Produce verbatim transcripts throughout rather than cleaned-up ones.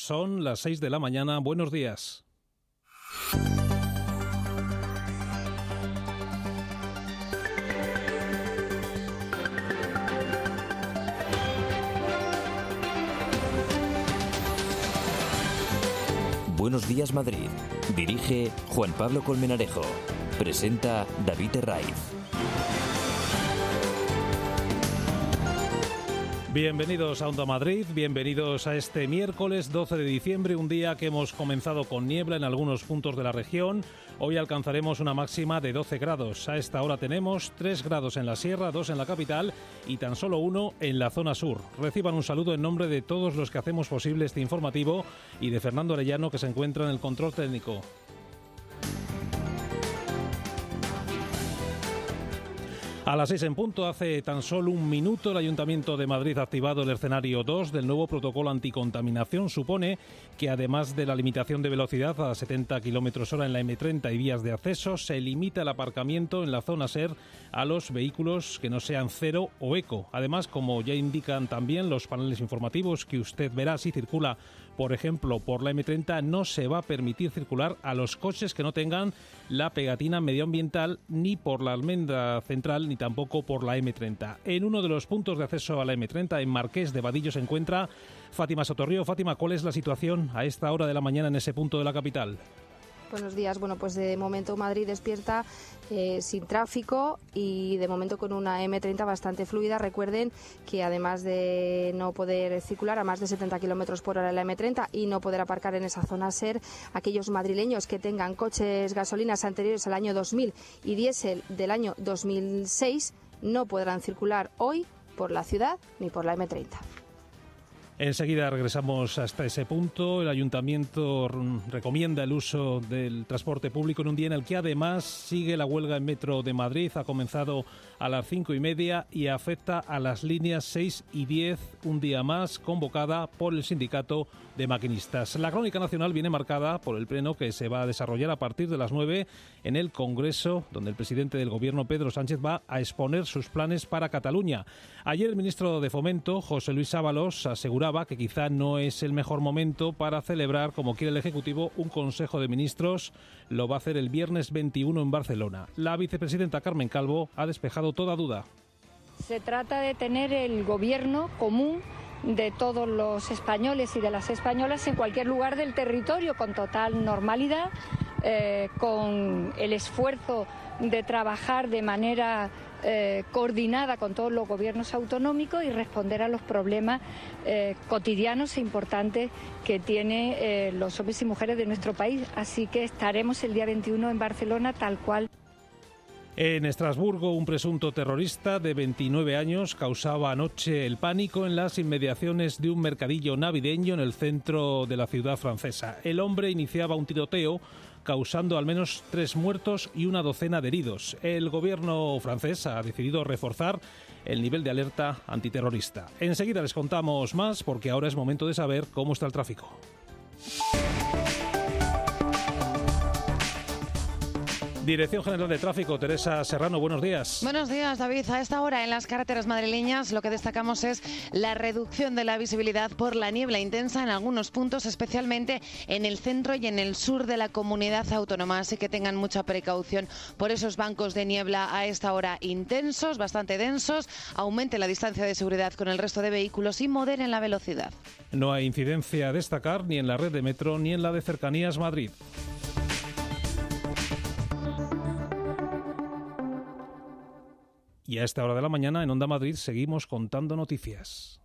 son las seis de la mañana. Buenos días. Buenos días, Madrid. Dirige Juan Pablo Colmenarejo. Presenta David Herraiz. Bienvenidos a Onda Madrid, bienvenidos a este miércoles doce de diciembre, un día que hemos comenzado con niebla en algunos puntos de la región. Hoy alcanzaremos una máxima de doce grados. A esta hora tenemos tres grados en la sierra, dos en la capital y tan solo uno en la zona sur. Reciban un saludo en nombre de todos los que hacemos posible este informativo y de Fernando Arellano, que se encuentra en el control técnico. A las seis en punto, hace tan solo un minuto, el Ayuntamiento de Madrid ha activado el escenario dos del nuevo protocolo anticontaminación. Supone que, además de la limitación de velocidad a setenta kilómetros hora en la eme treinta y vías de acceso, se limita el aparcamiento en la zona SER a los vehículos que no sean cero o eco. Además, como ya indican también los paneles informativos que usted verá si circula, por ejemplo, por la eme treinta, no se va a permitir circular a los coches que no tengan la pegatina medioambiental ni por la almendra central ni tampoco por la eme treinta. En uno de los puntos de acceso a la eme treinta, en Marqués de Vadillo, se encuentra Fátima Sotorrío. Fátima, ¿cuál es la situación a esta hora de la mañana en ese punto de la capital? Buenos días. Bueno, pues de momento Madrid despierta eh, sin tráfico y de momento con una eme treinta bastante fluida. Recuerden que además de no poder circular a más de setenta kilómetros por hora en la eme treinta y no poder aparcar en esa zona SER, aquellos madrileños que tengan coches gasolinas anteriores al año dos mil y diésel del año dos mil seis no podrán circular hoy por la ciudad ni por la eme treinta. Enseguida regresamos hasta ese punto. El Ayuntamiento recomienda el uso del transporte público en un día en el que además sigue la huelga en Metro de Madrid. Ha comenzado a las cinco y media y afecta a las líneas seis y diez, un día más, convocada por el Sindicato de Maquinistas. La crónica nacional viene marcada por el pleno que se va a desarrollar a partir de las nueve en el Congreso, donde el presidente del Gobierno, Pedro Sánchez, va a exponer sus planes para Cataluña. Ayer el ministro de Fomento, José Luis Ábalos, aseguraba que quizá no es el mejor momento para celebrar, como quiere el Ejecutivo, un Consejo de Ministros. Lo va a hacer el viernes veintiuno en Barcelona. La vicepresidenta Carmen Calvo ha despejado toda duda. Se trata de tener el gobierno común de todos los españoles y de las españolas en cualquier lugar del territorio, con total normalidad, eh, con el esfuerzo de trabajar de manera eh, coordinada con todos los gobiernos autonómicos y responder a los problemas eh, cotidianos e importantes que tienen eh, los hombres y mujeres de nuestro país. Así que estaremos el día veintiuno en Barcelona tal cual. En Estrasburgo, un presunto terrorista de veintinueve años causaba anoche el pánico en las inmediaciones de un mercadillo navideño en el centro de la ciudad francesa. El hombre iniciaba un tiroteo causando al menos tres muertos y una docena de heridos. El gobierno francés ha decidido reforzar el nivel de alerta antiterrorista. Enseguida les contamos más porque ahora es momento de saber cómo está el tráfico. Dirección General de Tráfico, Teresa Serrano, buenos días. Buenos días, David. A esta hora en las carreteras madrileñas lo que destacamos es la reducción de la visibilidad por la niebla intensa en algunos puntos, especialmente en el centro y en el sur de la comunidad autónoma. Así que tengan mucha precaución por esos bancos de niebla a esta hora intensos, bastante densos. Aumente la distancia de seguridad con el resto de vehículos y moderen la velocidad. No hay incidencia a destacar ni en la red de metro ni en la de Cercanías Madrid. Y a esta hora de la mañana en Onda Madrid seguimos contando noticias.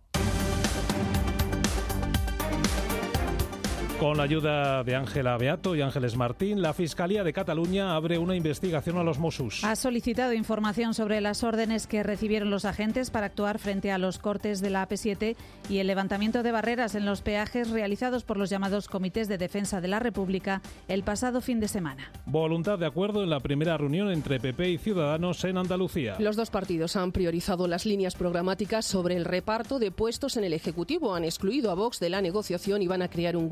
Con la ayuda de Ángela Beato y Ángeles Martín, la Fiscalía de Cataluña abre una investigación a los Mossos. Ha solicitado información sobre las órdenes que recibieron los agentes para actuar frente a los cortes de la A P siete y el levantamiento de barreras en los peajes realizados por los llamados Comités de Defensa de la República el pasado fin de semana. Voluntad de acuerdo en la primera reunión entre P P y Ciudadanos en Andalucía. Los dos partidos han priorizado las líneas programáticas sobre el reparto de puestos en el Ejecutivo. Han excluido a Vox de la negociación y van a crear un grupo de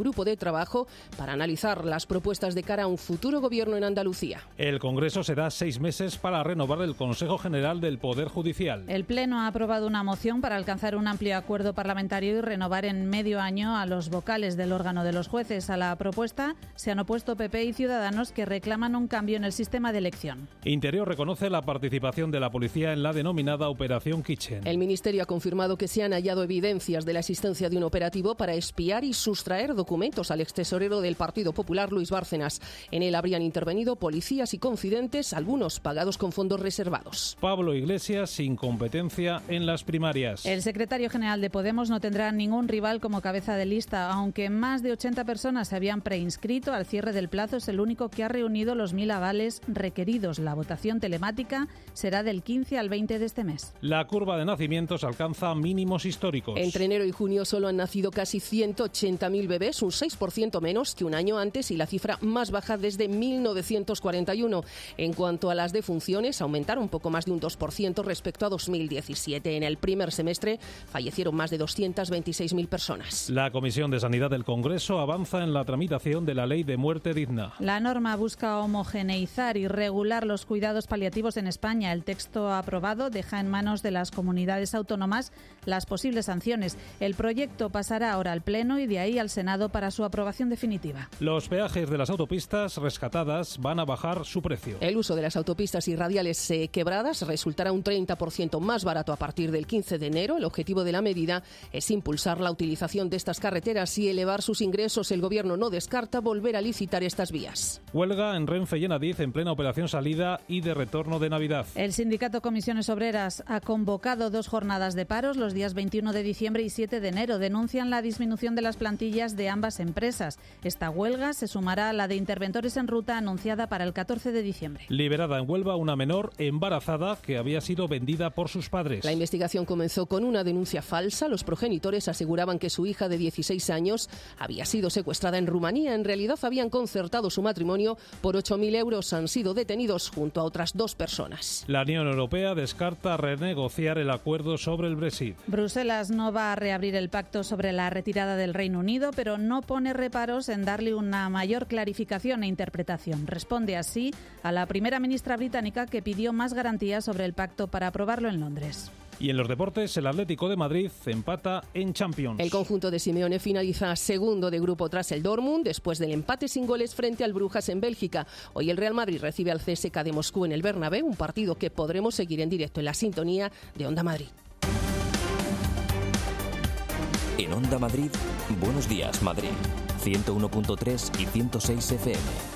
trabajo para analizar las propuestas de cara a un futuro gobierno en Andalucía. El Congreso se da seis meses para renovar el Consejo General del Poder Judicial. El Pleno ha aprobado una moción para alcanzar un amplio acuerdo parlamentario y renovar en medio año a los vocales del órgano de los jueces. A la propuesta se han opuesto P P y Ciudadanos, que reclaman un cambio en el sistema de elección. Interior reconoce la participación de la policía en la denominada Operación Kitchen. El Ministerio ha confirmado que se han hallado evidencias de la existencia de un operativo para espiar y sustraer documentos al extesorero del Partido Popular, Luis Bárcenas. En él habrían intervenido policías y confidentes, algunos pagados con fondos reservados. Pablo Iglesias sin competencia en las primarias. El secretario general de Podemos no tendrá ningún rival como cabeza de lista, aunque más de ochenta personas se habían preinscrito. Al cierre del plazo es el único que ha reunido los mil avales requeridos. La votación telemática será del quince al veinte de este mes. La curva de nacimientos alcanza mínimos históricos. Entre enero y junio solo han nacido casi ciento ochenta mil bebés, un seis por ciento menos que un año antes y la cifra más baja desde mil novecientos cuarenta y uno. En cuanto a las defunciones, aumentaron un poco más de un dos por ciento respecto a dos mil diecisiete. En el primer semestre fallecieron más de doscientas veintiséis mil personas. La Comisión de Sanidad del Congreso avanza en la tramitación de la Ley de Muerte Digna. La norma busca homogeneizar y regular los cuidados paliativos en España. El texto aprobado deja en manos de las comunidades autónomas las posibles sanciones. El proyecto pasará ahora al Pleno y de ahí al Senado para su aprobación definitiva. Los peajes de las autopistas rescatadas van a bajar su precio. El uso de las autopistas y radiales eh, quebradas resultará un treinta por ciento más barato a partir del quince de enero. El objetivo de la medida es impulsar la utilización de estas carreteras y elevar sus ingresos. El Gobierno no descarta volver a licitar estas vías. Huelga en Renfe y en Adif en plena operación salida y de retorno de Navidad. El sindicato Comisiones Obreras ha convocado dos jornadas de paros los días veintiuno de diciembre y siete de enero. Denuncian la disminución de las plantillas de ambas empresas. Esta huelga se sumará a la de interventores en ruta anunciada para el catorce de diciembre. Liberada en Huelva una menor embarazada que había sido vendida por sus padres. La investigación comenzó con una denuncia falsa. Los progenitores aseguraban que su hija de dieciséis años había sido secuestrada en Rumanía. En realidad habían concertado su matrimonio por ocho mil euros. Han sido detenidos junto a otras dos personas. La Unión Europea descarta renegociar el acuerdo sobre el Brexit. Bruselas no va a reabrir el pacto sobre la retirada del Reino Unido, pero no pone reparos en darle una mayor clarificación e interpretación. Responde así a la primera ministra británica, que pidió más garantías sobre el pacto para aprobarlo en Londres. Y en los deportes, el Atlético de Madrid empata en Champions. El conjunto de Simeone finaliza segundo de grupo tras el Dortmund, después del empate sin goles frente al Brujas en Bélgica. Hoy el Real Madrid recibe al C S K de Moscú en el Bernabéu, un partido que podremos seguir en directo en la sintonía de Onda Madrid. En Onda Madrid, Buenos Días Madrid, ciento uno punto tres y ciento seis F M.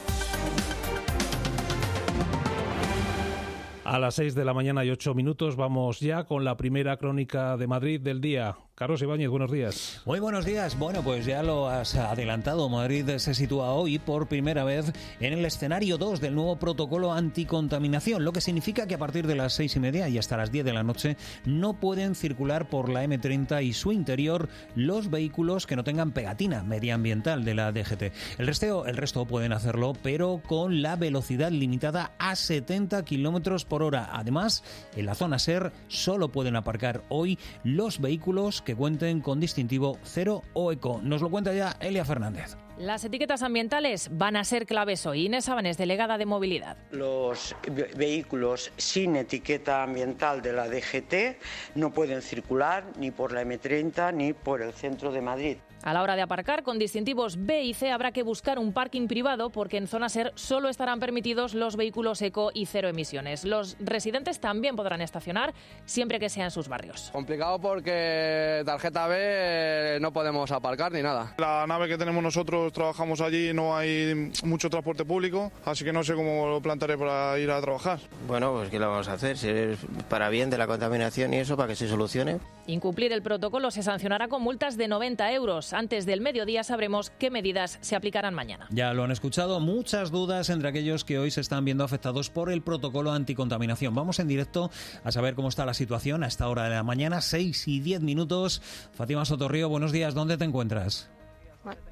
A las seis de la mañana y ocho minutos vamos ya con la primera crónica de Madrid del día. Carlos Ibáñez, buenos días. Muy buenos días. Bueno, pues ya lo has adelantado. Madrid se sitúa hoy por primera vez en el escenario dos del nuevo protocolo anticontaminación, lo que significa que a partir de las seis y media y hasta las diez de la noche no pueden circular por la eme treinta y su interior los vehículos que no tengan pegatina medioambiental de la D G T. El resto, el resto pueden hacerlo, pero con la velocidad limitada a setenta kilómetros por hora. Además, en la zona SER solo pueden aparcar hoy los vehículos que cuenten con distintivo cero o eco. Nos lo cuenta ya Elia Fernández. Las etiquetas ambientales van a ser claves hoy. Inés Sabanes, delegada de Movilidad. Los vehículos sin etiqueta ambiental de la D G T no pueden circular ni por la eme treinta ni por el centro de Madrid. A la hora de aparcar con distintivos B y C habrá que buscar un parking privado, porque en zona SER solo estarán permitidos los vehículos eco y cero emisiones. Los residentes también podrán estacionar siempre que sea en sus barrios. Complicado porque tarjeta B no podemos aparcar ni nada. La nave que tenemos nosotros, trabajamos allí, no hay mucho transporte público, así que no sé cómo lo plantaré para ir a trabajar. Bueno, pues ¿qué lo vamos a hacer? Si es para bien de la contaminación y eso, para que se solucione. Incumplir el protocolo se sancionará con multas de noventa euros. Antes del mediodía sabremos qué medidas se aplicarán mañana. Ya lo han escuchado, muchas dudas entre aquellos que hoy se están viendo afectados por el protocolo anticontaminación. Vamos en directo a saber cómo está la situación a esta hora de la mañana, seis y diez minutos. Fátima Sotorrío, buenos días, ¿dónde te encuentras?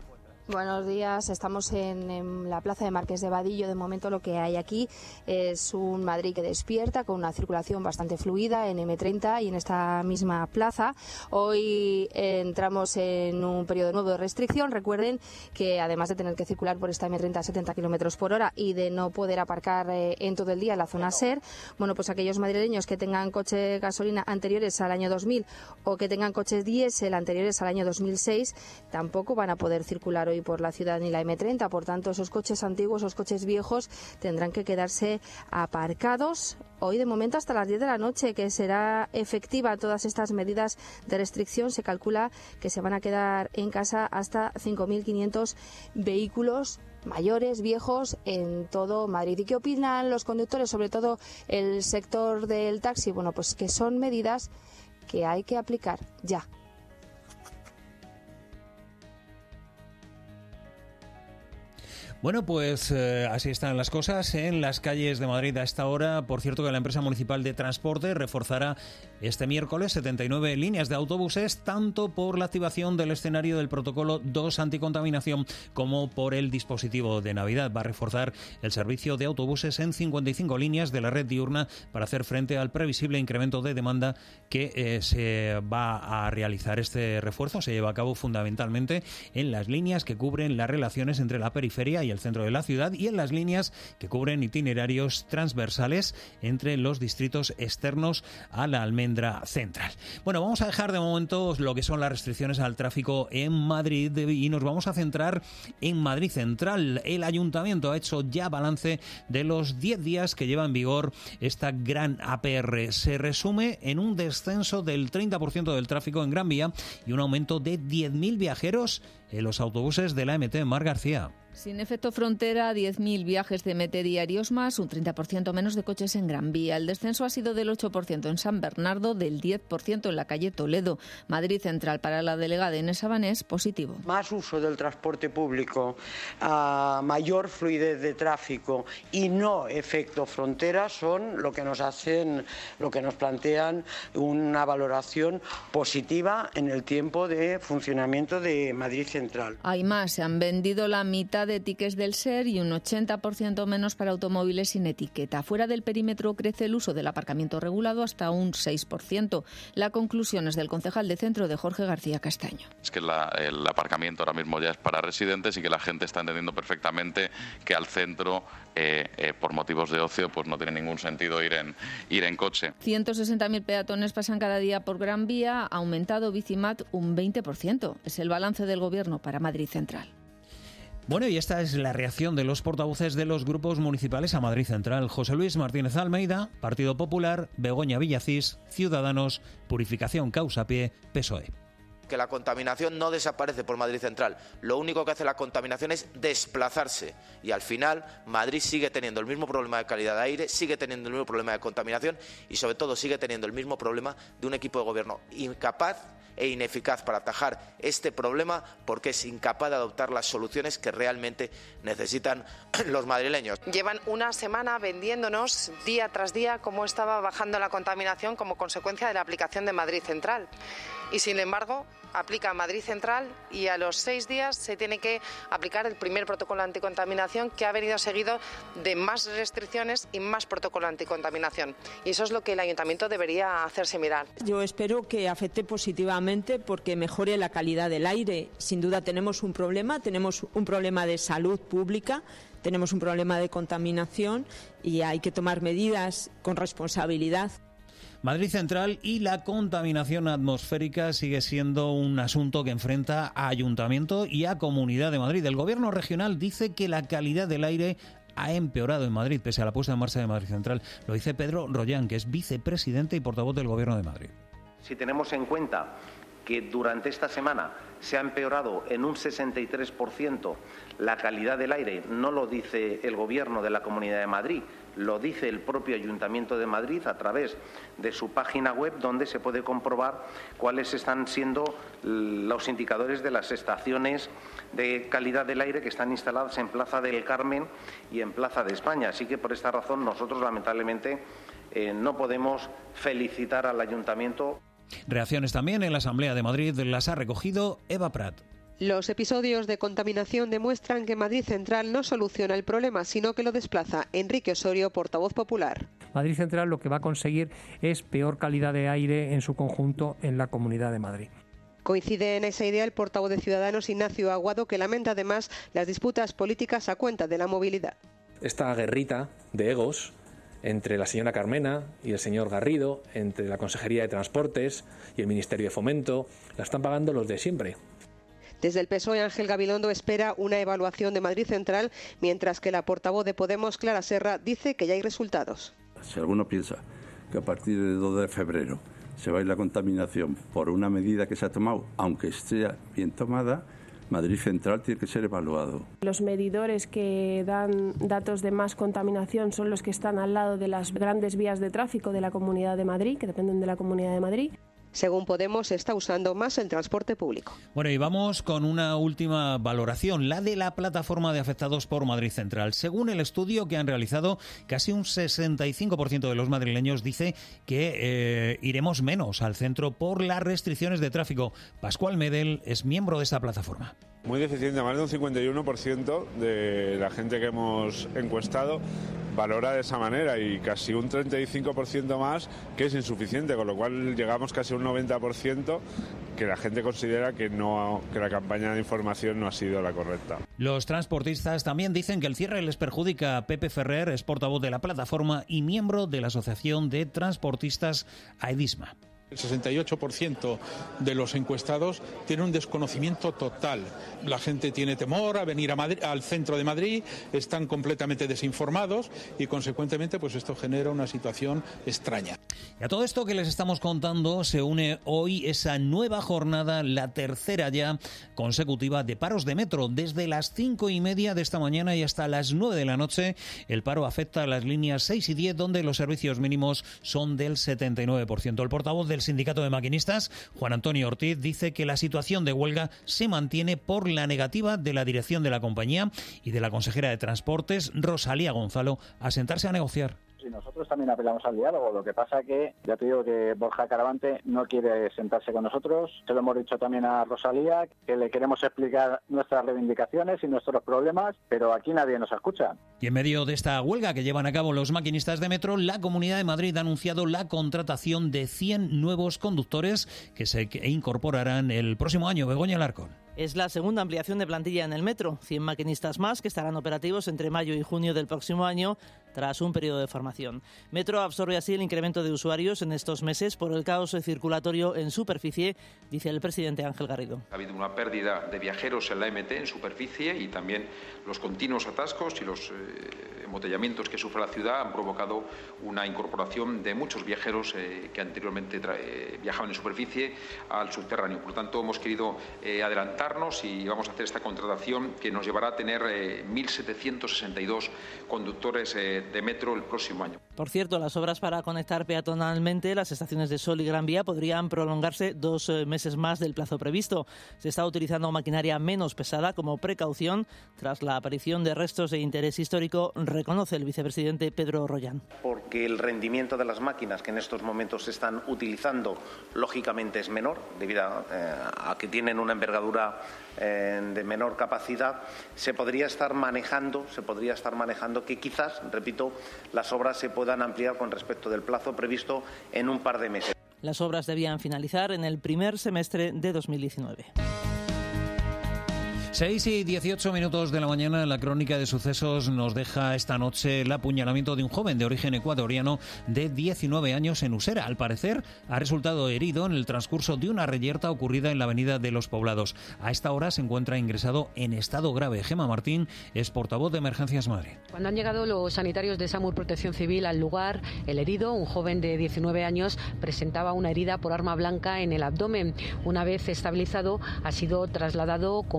Buenos días, estamos en, en la plaza de Marqués de Vadillo. De momento lo que hay aquí es un Madrid que despierta con una circulación bastante fluida en eme treinta y en esta misma plaza. Hoy entramos en un periodo nuevo de restricción. Recuerden que además de tener que circular por esta eme treinta a setenta kilómetros por hora y de no poder aparcar eh, en todo el día en la zona SER, bueno, pues aquellos madrileños que tengan coche gasolina anteriores al año dos mil o que tengan coches diésel anteriores al año dos mil seis tampoco van a poder circular hoy por la ciudad ni la eme treinta. Por tanto, esos coches antiguos, esos coches viejos tendrán que quedarse aparcados hoy de momento hasta las diez de la noche, que será efectiva todas estas medidas de restricción. Se calcula que se van a quedar en casa hasta cinco mil quinientos vehículos mayores, viejos, en todo Madrid. ¿Y qué opinan los conductores, sobre todo el sector del taxi? Bueno, pues que son medidas que hay que aplicar ya. Bueno, pues eh, así están las cosas en las calles de Madrid a esta hora. Por cierto, que la empresa municipal de transporte reforzará este miércoles setenta y nueve líneas de autobuses, tanto por la activación del escenario del protocolo dos anticontaminación como por el dispositivo de Navidad. Va a reforzar el servicio de autobuses en cincuenta y cinco líneas de la red diurna para hacer frente al previsible incremento de demanda que eh, se va a realizar. Este refuerzo se lleva a cabo fundamentalmente en las líneas que cubren las relaciones entre la periferia y el centro de la ciudad y en las líneas que cubren itinerarios transversales entre los distritos externos a la almendra central. Bueno, vamos a dejar de momento lo que son las restricciones al tráfico en Madrid y nos vamos a centrar en Madrid Central. El Ayuntamiento ha hecho ya balance de los diez días que lleva en vigor esta gran A P R. Se resume en un descenso del treinta por ciento del tráfico en Gran Vía y un aumento de diez mil viajeros en los autobuses de la eme te. Mar García. Sin efecto frontera, diez mil viajes de eme te diarios más, un treinta por ciento menos de coches en Gran Vía. El descenso ha sido del ocho por ciento en San Bernardo, del diez por ciento en la calle Toledo. Madrid Central, para la delegada Inés Sabanés, positivo. Más uso del transporte público, uh, mayor fluidez de tráfico y no efecto frontera son lo que nos hacen, lo que nos plantean una valoración positiva en el tiempo de funcionamiento de Madrid Central. Hay más, se han vendido la mitad de tickets del SER y un ochenta por ciento menos para automóviles sin etiqueta. Fuera del perímetro crece el uso del aparcamiento regulado hasta un seis por ciento. La conclusión es del concejal de Centro, de Jorge García Castaño. Es que la, el aparcamiento ahora mismo ya es para residentes y que la gente está entendiendo perfectamente que al centro, eh, eh, por motivos de ocio, pues no tiene ningún sentido ir en, ir en coche. ciento sesenta mil peatones pasan cada día por Gran Vía, ha aumentado Bicimat un veinte por ciento. Es el balance del Gobierno para Madrid Central. Bueno, y esta es la reacción de los portavoces de los grupos municipales a Madrid Central. José Luis Martínez Almeida, Partido Popular; Begoña Villacís, Ciudadanos; Purificación Causapié, P S O E. Que la contaminación no desaparece por Madrid Central. Lo único que hace la contaminación es desplazarse. Y al final, Madrid sigue teniendo el mismo problema de calidad de aire, sigue teniendo el mismo problema de contaminación y, sobre todo, sigue teniendo el mismo problema de un equipo de gobierno incapaz e ineficaz para atajar este problema, porque es incapaz de adoptar las soluciones que realmente necesitan los madrileños. Llevan una semana vendiéndonos día tras día cómo estaba bajando la contaminación como consecuencia de la aplicación de Madrid Central. Y sin embargo, aplica Madrid Central y a los seis días se tiene que aplicar el primer protocolo anticontaminación, que ha venido seguido de más restricciones y más protocolo anticontaminación. Y eso es lo que el Ayuntamiento debería hacerse mirar. Yo espero que afecte positivamente porque mejore la calidad del aire. Sin duda tenemos un problema, tenemos un problema de salud pública, tenemos un problema de contaminación y hay que tomar medidas con responsabilidad. Madrid Central y la contaminación atmosférica sigue siendo un asunto que enfrenta a Ayuntamiento y a Comunidad de Madrid. El Gobierno regional dice que la calidad del aire ha empeorado en Madrid, pese a la puesta en marcha de Madrid Central. Lo dice Pedro Rollán, que es vicepresidente y portavoz del Gobierno de Madrid. Si tenemos en cuenta que durante esta semana se ha empeorado en un sesenta y tres por ciento la calidad del aire, no lo dice el Gobierno de la Comunidad de Madrid, lo dice el propio Ayuntamiento de Madrid a través de su página web, donde se puede comprobar cuáles están siendo los indicadores de las estaciones de calidad del aire que están instaladas en Plaza del Carmen y en Plaza de España. Así que por esta razón nosotros lamentablemente eh, no podemos felicitar al Ayuntamiento. Reacciones también en la Asamblea de Madrid las ha recogido Eva Prat. Los episodios de contaminación demuestran que Madrid Central no soluciona el problema, sino que lo desplaza. Enrique Osorio, portavoz popular. Madrid Central lo que va a conseguir es peor calidad de aire en su conjunto en la Comunidad de Madrid. Coincide en esa idea el portavoz de Ciudadanos, Ignacio Aguado, que lamenta además las disputas políticas a cuenta de la movilidad. Esta guerrita de egos entre la señora Carmena y el señor Garrido, entre la Consejería de Transportes y el Ministerio de Fomento, la están pagando los de siempre. Desde el P S O E, Ángel Gabilondo espera una evaluación de Madrid Central, mientras que la portavoz de Podemos, Clara Serra, dice que ya hay resultados. Si alguno piensa que a partir del dos de febrero se va a ir la contaminación por una medida que se ha tomado, aunque esté bien tomada, Madrid Central tiene que ser evaluado. Los medidores que dan datos de más contaminación son los que están al lado de las grandes vías de tráfico de la Comunidad de Madrid, que dependen de la Comunidad de Madrid. Según Podemos, se está usando más el transporte público. Bueno, y vamos con una última valoración, la de la plataforma de afectados por Madrid Central. Según el estudio que han realizado, casi un sesenta y cinco por ciento de los madrileños dice que eh, iremos menos al centro por las restricciones de tráfico. Pascual Medel es miembro de esta plataforma. Muy deficiente, más de un cincuenta y uno por ciento de la gente que hemos encuestado valora de esa manera y casi un treinta y cinco por ciento más que es insuficiente, con lo cual llegamos casi a un noventa por ciento que la gente considera que, no, que la campaña de información no ha sido la correcta. Los transportistas también dicen que el cierre les perjudica. Pepe Ferrer es portavoz de la plataforma y miembro de la Asociación de Transportistas AEDISMA. El sesenta y ocho por ciento de los encuestados tiene un desconocimiento total. La gente tiene temor a venir a Madrid, al centro de Madrid, están completamente desinformados y, consecuentemente, pues esto genera una situación extraña. Y a todo esto que les estamos contando se une hoy esa nueva jornada, la tercera ya consecutiva de paros de metro. Desde las cinco y media de esta mañana y hasta las nueve de la noche, el paro afecta a las líneas seis y diez, donde los servicios mínimos son del setenta y nueve por ciento. El portavoz del Sindicato de Maquinistas, Juan Antonio Ortiz, dice que la situación de huelga se mantiene por la negativa de la dirección de la compañía y de la consejera de Transportes, Rosalía Gonzalo, a sentarse a negociar. Y nosotros también apelamos al diálogo. Lo que pasa que, ya te digo que Borja Caravante no quiere sentarse con nosotros. Se lo hemos dicho también a Rosalía, que le queremos explicar nuestras reivindicaciones y nuestros problemas, pero aquí nadie nos escucha. Y en medio de esta huelga que llevan a cabo los maquinistas de metro, la Comunidad de Madrid ha anunciado la contratación de cien nuevos conductores que se incorporarán el próximo año. Begoña Alarcón. Es la segunda ampliación de plantilla en el metro. cien maquinistas más que estarán operativos entre mayo y junio del próximo año tras un periodo de formación. Metro absorbe así el incremento de usuarios en estos meses por el caos circulatorio en superficie, dice el presidente Ángel Garrido. Ha habido una pérdida de viajeros en la M T en superficie y también los continuos atascos y los eh, embotellamientos que sufre la ciudad han provocado una incorporación de muchos viajeros eh, que anteriormente eh, viajaban en superficie al subterráneo. Por lo tanto, hemos querido eh, adelantarnos y vamos a hacer esta contratación que nos llevará a tener eh, mil setecientos sesenta y dos conductores eh, de metro el próximo año. Por cierto, las obras para conectar peatonalmente las estaciones de Sol y Gran Vía podrían prolongarse dos meses más del plazo previsto. Se está utilizando maquinaria menos pesada como precaución tras la aparición de restos de interés histórico, reconoce el vicepresidente Pedro Rollán. Porque el rendimiento de las máquinas que en estos momentos se están utilizando, lógicamente es menor, debido a, eh, a que tienen una envergadura eh, de menor capacidad, se podría estar manejando, se podría estar manejando que quizás, repito, las obras se puedan ampliar con respecto del plazo previsto en un par de meses. Las obras debían finalizar en el primer semestre de dos mil diecinueve. seis y dieciocho minutos de la mañana, la crónica de sucesos nos deja esta noche el apuñalamiento de un joven de origen ecuatoriano de diecinueve años en Usera. Al parecer, ha resultado herido en el transcurso de una reyerta ocurrida en la Avenida de los Poblados. A esta hora se encuentra ingresado en estado grave. Gema Martín es portavoz de Emergencias Madrid. Cuando han llegado los sanitarios de SAMUR Protección Civil al lugar, el herido, un joven de diecinueve años, presentaba una herida por arma blanca en el abdomen. Una vez estabilizado, ha sido trasladado con preaviso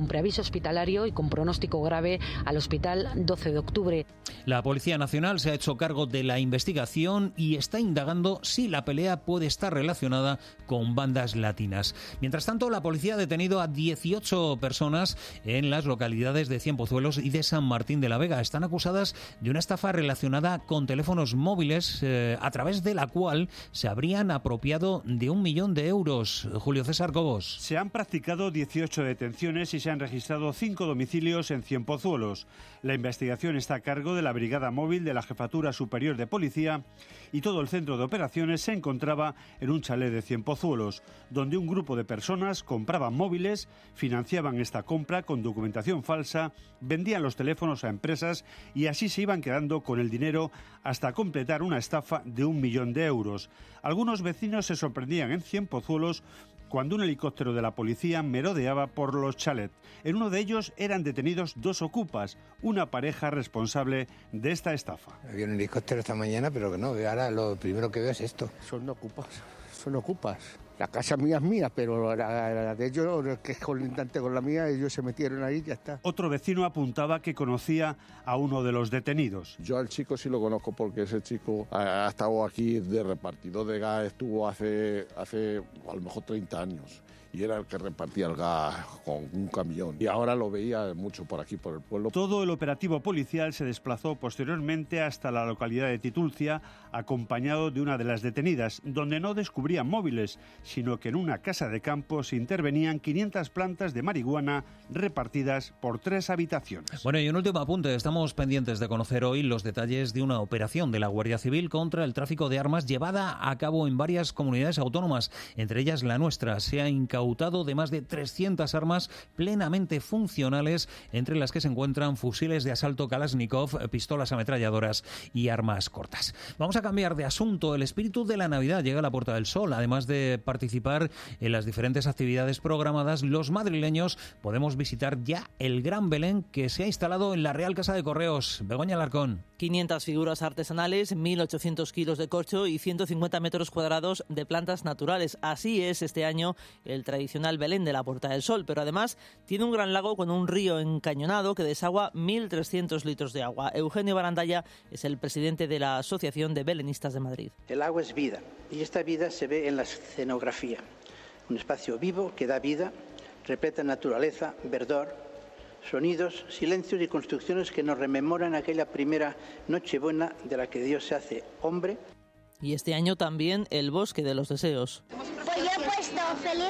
hospitalario y con pronóstico grave al Hospital doce de octubre. La Policía Nacional se ha hecho cargo de la investigación y está indagando si la pelea puede estar relacionada con bandas latinas. Mientras tanto, la policía ha detenido a dieciocho personas en las localidades de Cienpozuelos y de San Martín de la Vega. Están acusadas de una estafa relacionada con teléfonos móviles eh, a través de la cual se habrían apropiado de un millón de euros. Julio César Cobos. Se han practicado dieciocho detenciones y se han registrado cinco domicilios en Cienpozuelos. La investigación está a cargo de la Brigada Móvil de la Jefatura Superior de Policía y todo el centro de operaciones se encontraba en un chalet de Cienpozuelos, donde un grupo de personas compraban móviles, financiaban esta compra con documentación falsa, vendían los teléfonos a empresas y así se iban quedando con el dinero hasta completar una estafa de un millón de euros. Algunos vecinos se sorprendían en Cienpozuelos cuando un helicóptero de la policía merodeaba por los chalets. En uno de ellos eran detenidos dos ocupas, una pareja responsable de esta estafa. Había un helicóptero esta mañana, pero que no, ahora lo primero que veo es esto. Son ocupas, son ocupas. La casa mía es mía, pero la, la de ellos, que es colindante con la mía, ellos se metieron ahí y ya está. Otro vecino apuntaba que conocía a uno de los detenidos. Yo al chico sí lo conozco porque ese chico ha, ha estado aquí de repartidor de gas, estuvo hace, hace a lo mejor treinta años. Y era el que repartía el gas con un camión. Y ahora lo veía mucho por aquí, por el pueblo. Todo el operativo policial se desplazó posteriormente hasta la localidad de Titulcia, acompañado de una de las detenidas, donde no descubrían móviles, sino que en una casa de campo se intervenían quinientas plantas de marihuana repartidas por tres habitaciones. Bueno, y un último apunte. Estamos pendientes de conocer hoy los detalles de una operación de la Guardia Civil contra el tráfico de armas llevada a cabo en varias comunidades autónomas, entre ellas la nuestra. Se ha incautado de más de trescientas armas plenamente funcionales, entre las que se encuentran fusiles de asalto Kalashnikov, pistolas ametralladoras y armas cortas. Vamos a cambiar de asunto. El espíritu de la Navidad llega a la Puerta del Sol. Además de participar en las diferentes actividades programadas, los madrileños podemos visitar ya el Gran Belén que se ha instalado en la Real Casa de Correos. Begoña Alarcón. quinientas figuras artesanales, mil ochocientos kilos de corcho y ciento cincuenta metros cuadrados de plantas naturales. Así es este año el tradicional Belén de la Puerta del Sol, pero además tiene un gran lago con un río encañonado que desagua mil trescientos litros de agua. Eugenio Barandalla es el presidente de la Asociación de Belenistas de Madrid. El agua es vida y esta vida se ve en la escenografía. Un espacio vivo que da vida, repleta naturaleza, verdor, sonidos, silencios y construcciones que nos rememoran aquella primera Nochebuena de la que Dios se hace hombre. Y este año también el Bosque de los Deseos. Pues yo he puesto feliz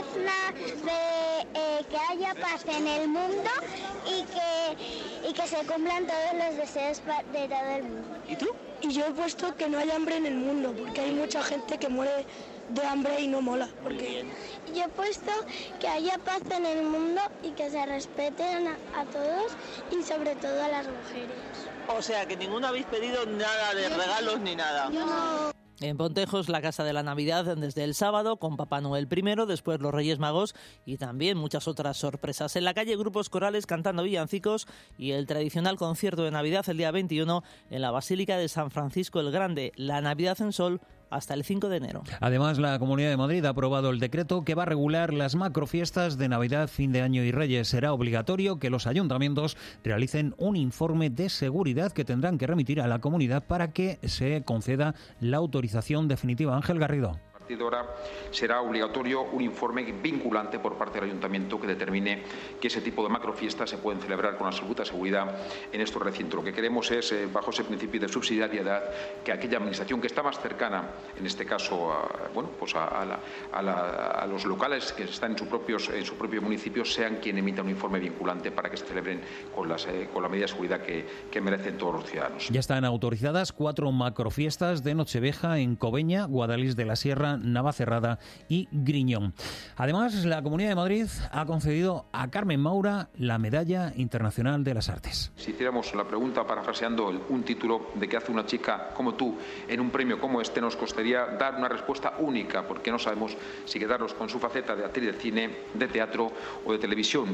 de eh, que haya paz en el mundo y que, y que se cumplan todos los deseos de todo el mundo. ¿Y tú? Y yo he puesto que no haya hambre en el mundo, porque hay mucha gente que muere de hambre y no mola. Porque... Yo he puesto que haya paz en el mundo y que se respeten a, a todos y sobre todo a las mujeres. O sea, que ninguno habéis pedido nada de regalos ni nada. No. En Pontejos, la Casa de la Navidad desde el sábado, con Papá Noel primero, después los Reyes Magos y también muchas otras sorpresas. En la calle, grupos corales cantando villancicos y el tradicional concierto de Navidad el día veintiuno en la Basílica de San Francisco el Grande. La Navidad en Sol hasta el cinco de enero. Además, la Comunidad de Madrid ha aprobado el decreto que va a regular las macrofiestas de Navidad, fin de año y Reyes. Será obligatorio que los ayuntamientos realicen un informe de seguridad que tendrán que remitir a la comunidad para que se conceda la autorización definitiva. Ángel Garrido. A partir de ahora será obligatorio un informe vinculante por parte del Ayuntamiento que determine que ese tipo de macrofiestas se pueden celebrar con absoluta seguridad en estos recintos. Lo que queremos es, eh, bajo ese principio de subsidiariedad, que aquella administración que está más cercana, en este caso, a, bueno, pues a, a, la, a, la, a los locales que están en su, propios, en su propio municipio, sean quien emita un informe vinculante para que se celebren con, las, eh, con la medida de seguridad que, que merecen todos los ciudadanos. Ya están autorizadas cuatro macrofiestas de Nochevieja en Cobeña, Guadalís de la Sierra, Navacerrada y Griñón. Además, la Comunidad de Madrid ha concedido a Carmen Maura la Medalla Internacional de las Artes. Si hiciéramos la pregunta parafraseando un título de qué hace una chica como tú en un premio como este, nos costaría dar una respuesta única, porque no sabemos si quedarnos con su faceta de actriz de cine, de teatro o de televisión.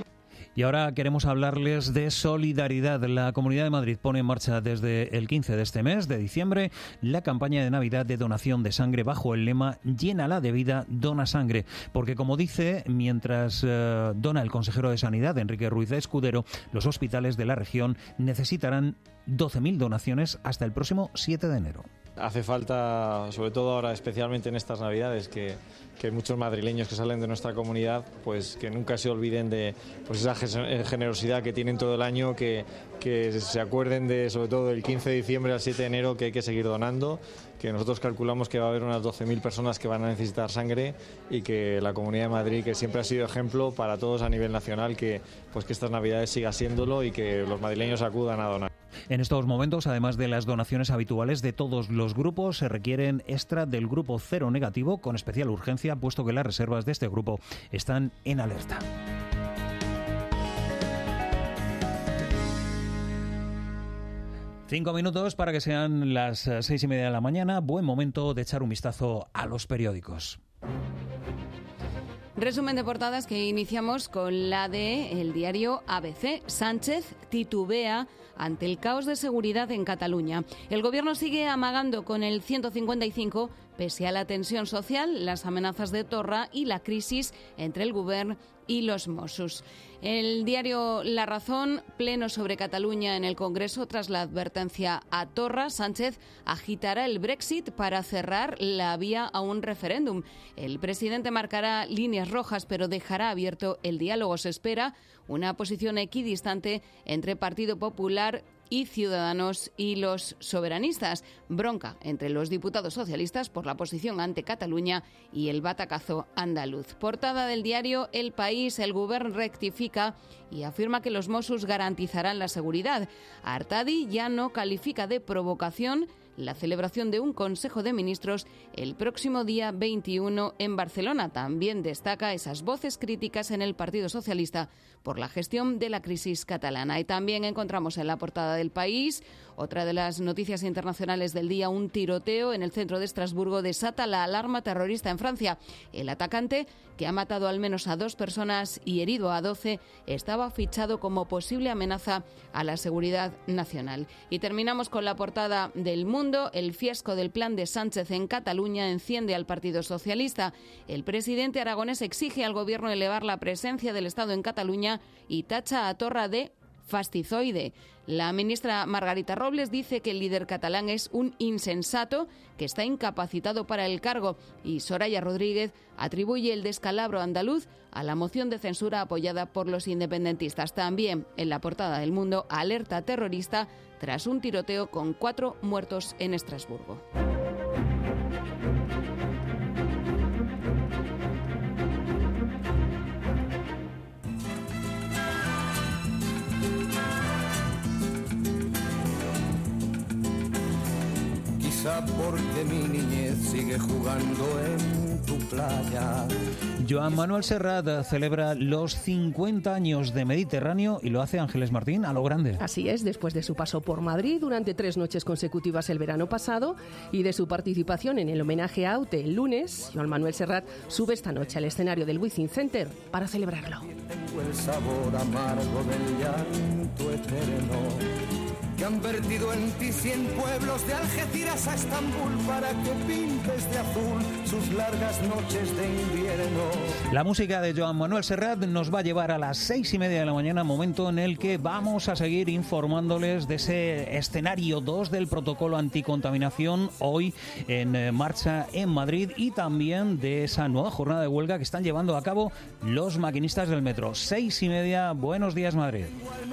Y ahora queremos hablarles de solidaridad. La Comunidad de Madrid pone en marcha desde el quince de este mes, de diciembre, la campaña de Navidad de donación de sangre bajo el lema Llénala de vida, dona sangre. Porque, como dice, mientras eh, dona el consejero de Sanidad, Enrique Ruiz de Escudero, los hospitales de la región necesitarán doce mil donaciones hasta el próximo siete de enero. Hace falta, sobre todo ahora, especialmente en estas Navidades, que, que muchos madrileños que salen de nuestra comunidad, pues que nunca se olviden de pues esa generosidad que tienen todo el año, que, que se acuerden de, sobre todo, del quince de diciembre al siete de enero, que hay que seguir donando, que nosotros calculamos que va a haber unas doce mil personas que van a necesitar sangre y que la Comunidad de Madrid, que siempre ha sido ejemplo para todos a nivel nacional, que, pues que estas Navidades siga siéndolo y que los madrileños acudan a donar. En estos momentos, además de las donaciones habituales de todos los grupos, se requieren extra del grupo cero negativo con especial urgencia, puesto que las reservas de este grupo están en alerta. Cinco minutos para que sean las seis y media de la mañana. Buen momento de echar un vistazo a los periódicos. Resumen de portadas que iniciamos con la de el diario A B C. Sánchez titubea ante el caos de seguridad en Cataluña. El gobierno sigue amagando con el ciento cincuenta y cinco pese a la tensión social, las amenazas de Torra y la crisis entre el Govern y los Mossos. El diario La Razón, pleno sobre Cataluña en el Congreso tras la advertencia a Torra. Sánchez agitará el Brexit para cerrar la vía a un referéndum. El presidente marcará líneas rojas, pero dejará abierto el diálogo. Se espera una posición equidistante entre Partido Popular y Ciudadanos y los soberanistas. Bronca entre los diputados socialistas por la posición ante Cataluña y el batacazo andaluz. Portada del diario El País, el Govern rectifica y afirma que los Mossos garantizarán la seguridad. Artadi ya no califica de provocación la celebración de un Consejo de Ministros el próximo día veintiuno en Barcelona. También destaca esas voces críticas en el Partido Socialista por la gestión de la crisis catalana. Y también encontramos en la portada del País otra de las noticias internacionales del día: un tiroteo en el centro de Estrasburgo desata la alarma terrorista en Francia. El atacante, que ha matado al menos a dos personas y herido a doce, estaba fichado como posible amenaza a la seguridad nacional. Y terminamos con la portada del Mundo. El fiasco del plan de Sánchez en Cataluña enciende al Partido Socialista. El presidente aragonés exige al gobierno elevar la presencia del Estado en Cataluña y tacha a Torra de fascizoide. La ministra Margarita Robles dice que el líder catalán es un insensato que está incapacitado para el cargo, y Soraya Rodríguez atribuye el descalabro andaluz a la moción de censura apoyada por los independentistas. También en la portada del Mundo, alerta terrorista tras un tiroteo con cuatro muertos en Estrasburgo. Porque mi niñez sigue jugando en tu playa. Joan Manuel Serrat celebra los cincuenta años de Mediterráneo y lo hace Ángeles Martín a lo grande. Así es, después de su paso por Madrid durante tres noches consecutivas el verano pasado y de su participación en el homenaje a Aute el lunes, Joan Manuel Serrat sube esta noche al escenario del Wizzing Center para celebrarlo. Tengo el sabor amargo del llanto eterno que han vertido en ti cien pueblos de Algeciras a Estambul para que pintes de azul sus largas noches de invierno. La música de Joan Manuel Serrat nos va a llevar a las seis y media de la mañana, momento en el que vamos a seguir informándoles de ese escenario dos del protocolo anticontaminación hoy en marcha en Madrid, y también de esa nueva jornada de huelga que están llevando a cabo los maquinistas del metro. Seis y media, buenos días Madrid.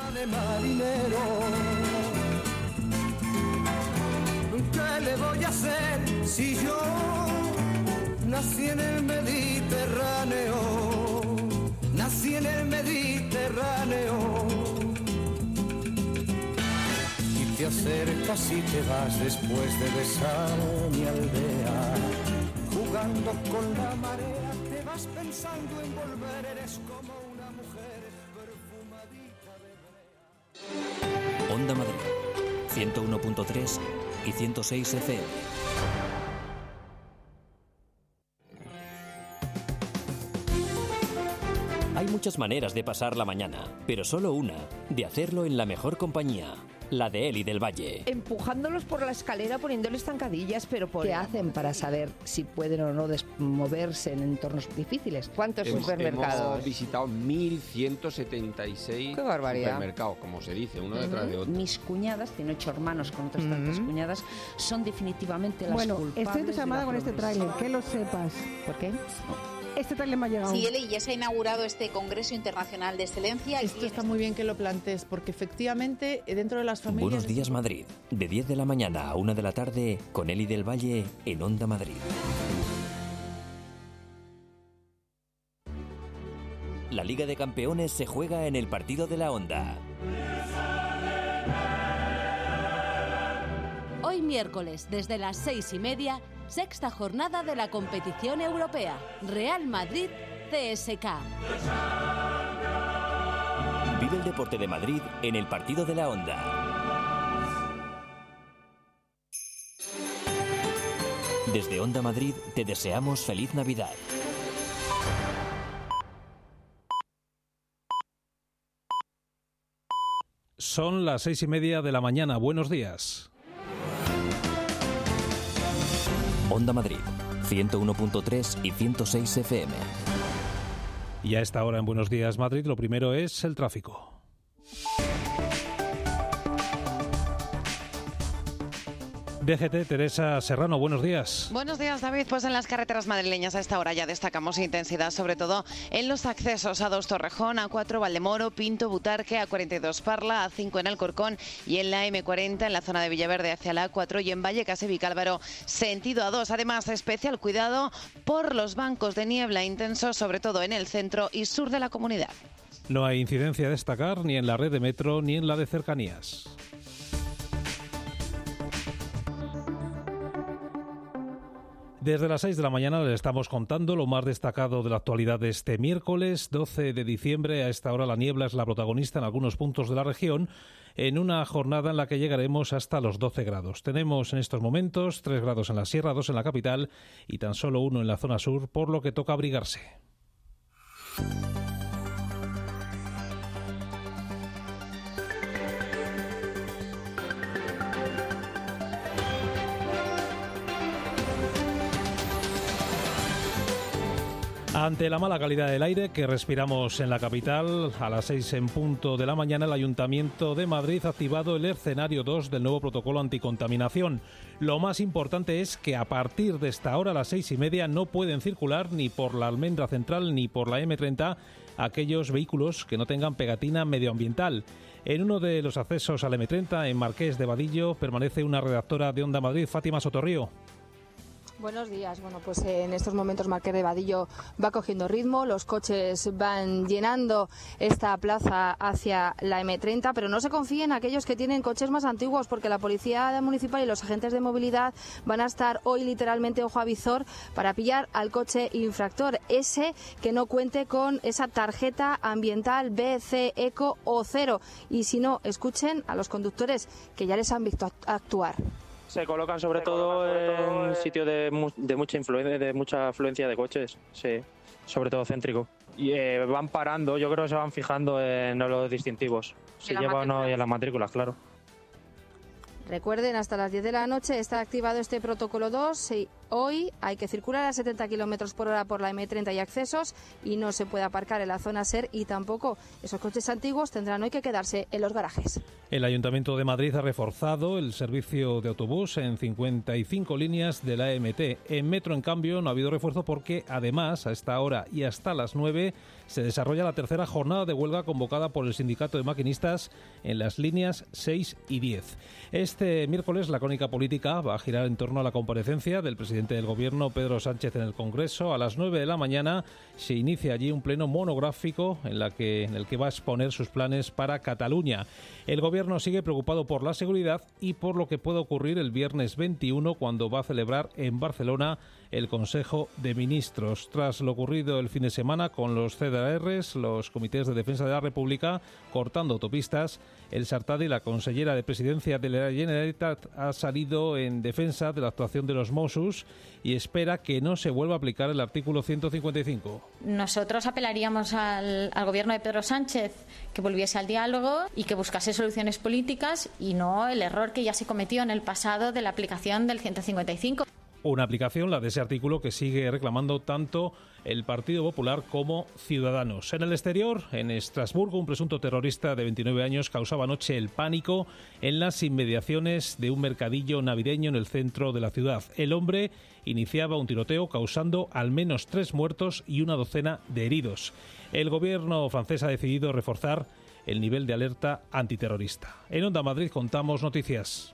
¿Qué le voy a hacer si yo nací en el Mediterráneo? Nací en el Mediterráneo. Y te acercas y te vas después de besar mi aldea. Jugando con la marea te vas pensando en volver. Eres como una mujer perfumadita de brea. Onda Madrid, ciento uno punto tres y ciento seis F M. Hay muchas maneras de pasar la mañana, pero solo una, de hacerlo en la mejor compañía, la de Eli del Valle. Empujándolos por la escalera, poniéndoles zancadillas, pero por... ¿Qué hacen para saber si pueden o no des- moverse en entornos difíciles? ¿Cuántos Hemos, supermercados? Hemos visitado mil ciento setenta y seis ¡Qué barbaridad! supermercados, como se dice, uno detrás Uh-huh. de otro. Mis cuñadas, tiene ocho hermanos con otras tantas cuñadas, son definitivamente las Bueno, culpables. estoy entusiasmada de la con este progresión. tráiler, que lo sepas. ¿Por qué? Este tráiler me ha llegado. Sí, Eli, ya se ha inaugurado este Congreso Internacional de Excelencia. Esto está muy bien que lo plantees, porque efectivamente dentro de las familias... Buenos días, Madrid. De diez de la mañana a una de la tarde, con Eli del Valle en Onda Madrid. La Liga de Campeones se juega en el partido de la Onda. Hoy miércoles, desde las seis y media, sexta jornada de la competición europea. Real Madrid C S K. Vive el deporte de Madrid en el partido de la Onda. Desde Onda Madrid te deseamos feliz Navidad. Son las seis y media de la mañana. Buenos días. Onda Madrid, ciento uno punto tres y ciento seis F M. Y a esta hora en Buenos Días Madrid, lo primero es el tráfico. D G T, Teresa Serrano, buenos días. Buenos días, David. Pues en las carreteras madrileñas a esta hora ya destacamos intensidad, sobre todo en los accesos a dos Torrejón, A cuatro Valdemoro, Pinto, Butarque, A cuarenta y dos Parla, A cinco en Alcorcón y en la M cuarenta en la zona de Villaverde hacia la A cuatro y en Vallecas y Vicálvaro sentido A dos. Además, especial cuidado por los bancos de niebla intensos, sobre todo en el centro y sur de la comunidad. No hay incidencia a destacar ni en la red de metro ni en la de cercanías. Desde las seis de la mañana les estamos contando lo más destacado de la actualidad de este miércoles doce de diciembre. A esta hora la niebla es la protagonista en algunos puntos de la región, en una jornada en la que llegaremos hasta los doce grados. Tenemos en estos momentos tres grados en la sierra, dos en la capital y tan solo uno en la zona sur, por lo que toca abrigarse. Ante la mala calidad del aire que respiramos en la capital, a las seis en punto de la mañana el Ayuntamiento de Madrid ha activado el escenario dos del nuevo protocolo anticontaminación. Lo más importante es que a partir de esta hora, a las seis y media, no pueden circular ni por la Almendra Central ni por la M treinta aquellos vehículos que no tengan pegatina medioambiental. En uno de los accesos a la M treinta, en Marqués de Vadillo, permanece una redactora de Onda Madrid, Fátima Sotorrío. Buenos días. Bueno, pues en estos momentos Marqués de Vadillo va cogiendo ritmo, los coches van llenando esta plaza hacia la M treinta, pero no se confíen aquellos que tienen coches más antiguos, porque la Policía Municipal y los agentes de movilidad van a estar hoy literalmente ojo a visor para pillar al coche infractor, ese que no cuente con esa tarjeta ambiental B, C, Eco o cero. Y si no, escuchen a los conductores que ya les han visto actuar. Se colocan sobre todo en sitios de, mu de mucha influencia, de mucha afluencia de coches, sí, sobre todo céntrico. Y eh, van parando, yo creo que se van fijando en los distintivos, si lleva o no, y en las matrículas, claro. Recuerden, hasta las diez de la noche está activado este protocolo dos. Y hoy hay que circular a setenta kilómetros por hora por la M treinta y accesos y no se puede aparcar en la zona SER, y tampoco esos coches antiguos tendrán hoy que quedarse en los garajes. El Ayuntamiento de Madrid ha reforzado el servicio de autobús en cincuenta y cinco líneas de la A M T. En metro, en cambio, no ha habido refuerzo porque, además, a esta hora y hasta las nueve se desarrolla la tercera jornada de huelga convocada por el Sindicato de Maquinistas en las líneas seis y diez. Este miércoles la crónica política va a girar en torno a la comparecencia del presidente del Gobierno, Pedro Sánchez, en el Congreso. A las nueve de la mañana se inicia allí un pleno monográfico en, la que, en el que va a exponer sus planes para Cataluña. El Gobierno sigue preocupado por la seguridad y por lo que puede ocurrir el viernes veintiuno, cuando va a celebrar en Barcelona el Consejo de Ministros. Tras lo ocurrido el fin de semana con los C D Rs, los Comités de Defensa de la República, cortando autopistas, el Sartadi, la consellera de Presidencia de la Generalitat, ha salido en defensa de la actuación de los Mossos y espera que no se vuelva a aplicar el artículo ciento cincuenta y cinco. Nosotros apelaríamos al, al gobierno de Pedro Sánchez que volviese al diálogo y que buscase soluciones políticas y no el error que ya se cometió en el pasado de la aplicación del ciento cincuenta y cinco. Una aplicación, la de ese artículo, que sigue reclamando tanto el Partido Popular como Ciudadanos. En el exterior, en Estrasburgo, un presunto terrorista de veintinueve años causaba anoche el pánico en las inmediaciones de un mercadillo navideño en el centro de la ciudad. El hombre iniciaba un tiroteo causando al menos tres muertos y una docena de heridos. El gobierno francés ha decidido reforzar el nivel de alerta antiterrorista. En Onda Madrid contamos noticias.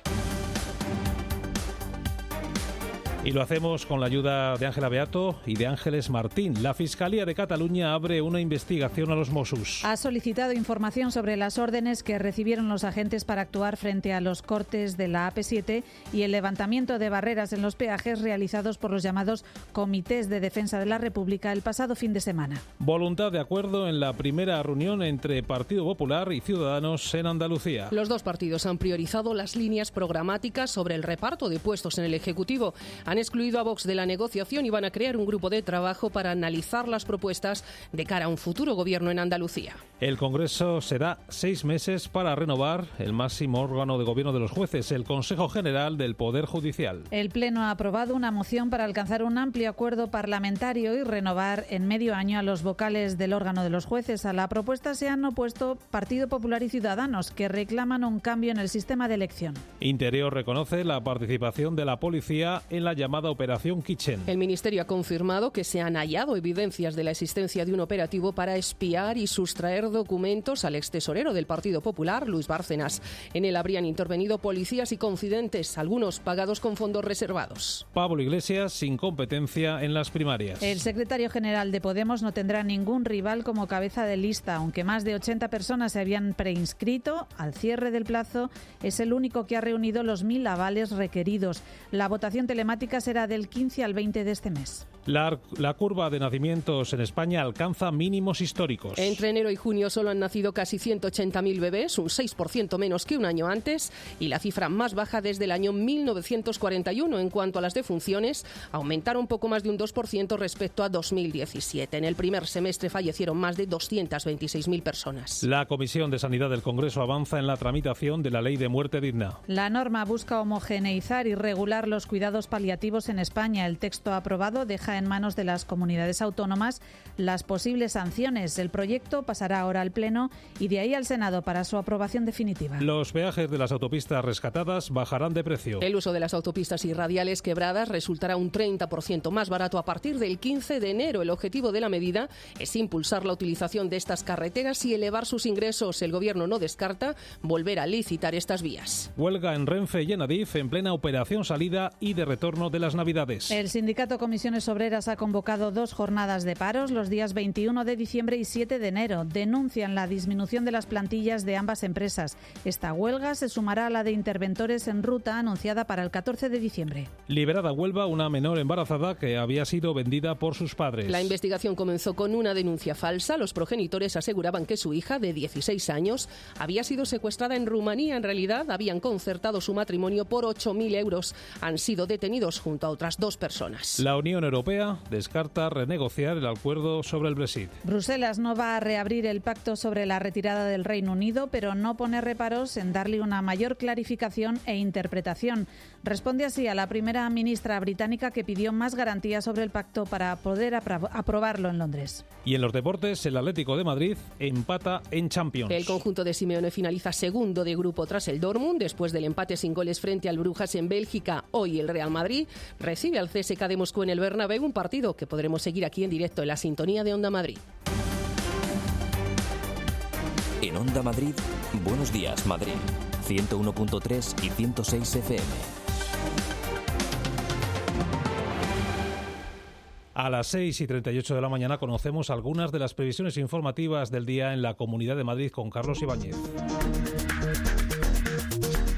Y lo hacemos con la ayuda de Ángela Beato y de Ángeles Martín. La Fiscalía de Cataluña abre una investigación a los Mossos. Ha solicitado información sobre las órdenes que recibieron los agentes para actuar frente a los cortes de la A P siete y el levantamiento de barreras en los peajes realizados por los llamados Comités de Defensa de la República el pasado fin de semana. Voluntad de acuerdo en la primera reunión entre Partido Popular y Ciudadanos en Andalucía. Los dos partidos han priorizado las líneas programáticas sobre el reparto de puestos en el Ejecutivo. Han excluido a Vox de la negociación y van a crear un grupo de trabajo para analizar las propuestas de cara a un futuro gobierno en Andalucía. El Congreso será seis meses para renovar el máximo órgano de gobierno de los jueces, el Consejo General del Poder Judicial. El Pleno ha aprobado una moción para alcanzar un amplio acuerdo parlamentario y renovar en medio año a los vocales del órgano de los jueces. A la propuesta se han opuesto Partido Popular y Ciudadanos, que reclaman un cambio en el sistema de elección. Interior reconoce la participación de la policía en la llamada Operación Kitchen. El Ministerio ha confirmado que se han hallado evidencias de la existencia de un operativo para espiar y sustraer documentos al extesorero del Partido Popular, Luis Bárcenas. En él habrían intervenido policías y confidentes, algunos pagados con fondos reservados. Pablo Iglesias sin competencia en las primarias. El secretario general de Podemos no tendrá ningún rival como cabeza de lista, aunque más de ochenta personas se habían preinscrito. Al cierre del plazo es el único que ha reunido los mil avales requeridos. La votación telemática será del quince al veinte de este mes. La, la curva de nacimientos en España alcanza mínimos históricos. Entre enero y junio solo han nacido casi ciento ochenta mil bebés, un seis por ciento menos que un año antes, y la cifra más baja desde el año mil novecientos cuarenta y uno. En cuanto a las defunciones, aumentaron un poco más de un dos por ciento respecto a dos mil diecisiete. En el primer semestre fallecieron más de doscientas veintiséis mil personas. La Comisión de Sanidad del Congreso avanza en la tramitación de la Ley de Muerte Digna. La norma busca homogeneizar y regular los cuidados paliativos en España. El texto aprobado deja en manos de las comunidades autónomas las posibles sanciones. El proyecto pasará ahora al Pleno y de ahí al Senado para su aprobación definitiva. Los peajes de las autopistas rescatadas bajarán de precio. El uso de las autopistas y radiales quebradas resultará un treinta por ciento más barato a partir del quince de enero. El objetivo de la medida es impulsar la utilización de estas carreteras y elevar sus ingresos. El Gobierno no descarta volver a licitar estas vías. Huelga en Renfe y en Adif en plena operación salida y de retorno de las Navidades. El sindicato Comisiones Obreras ha convocado dos jornadas de paros los días veintiuno de diciembre y siete de enero. Denuncian la disminución de las plantillas de ambas empresas. Esta huelga se sumará a la de interventores en ruta anunciada para el catorce de diciembre. Liberada Huelva una menor embarazada que había sido vendida por sus padres. La investigación comenzó con una denuncia falsa. Los progenitores aseguraban que su hija, de dieciséis años, había sido secuestrada en Rumanía. En realidad, habían concertado su matrimonio por ocho mil euros. Han sido detenidos junto a otras dos personas. La Unión Europea descarta renegociar el acuerdo sobre el Brexit. Bruselas no va a reabrir el pacto sobre la retirada del Reino Unido, pero no pone reparos en darle una mayor clarificación e interpretación. Responde así a la primera ministra británica, que pidió más garantías sobre el pacto para poder apro- aprobarlo en Londres. Y en los deportes, el Atlético de Madrid empata en Champions. El conjunto de Simeone finaliza segundo de grupo tras el Dortmund, después del empate sin goles frente al Brujas en Bélgica. Hoy el Real Madrid recibe al C S K de Moscú en el Bernabéu, un partido que podremos seguir aquí en directo en la sintonía de Onda Madrid. En Onda Madrid, Buenos Días Madrid, ciento uno punto tres y ciento seis F M. A las seis y treinta y ocho de la mañana conocemos algunas de las previsiones informativas del día en la Comunidad de Madrid con Carlos Ibáñez.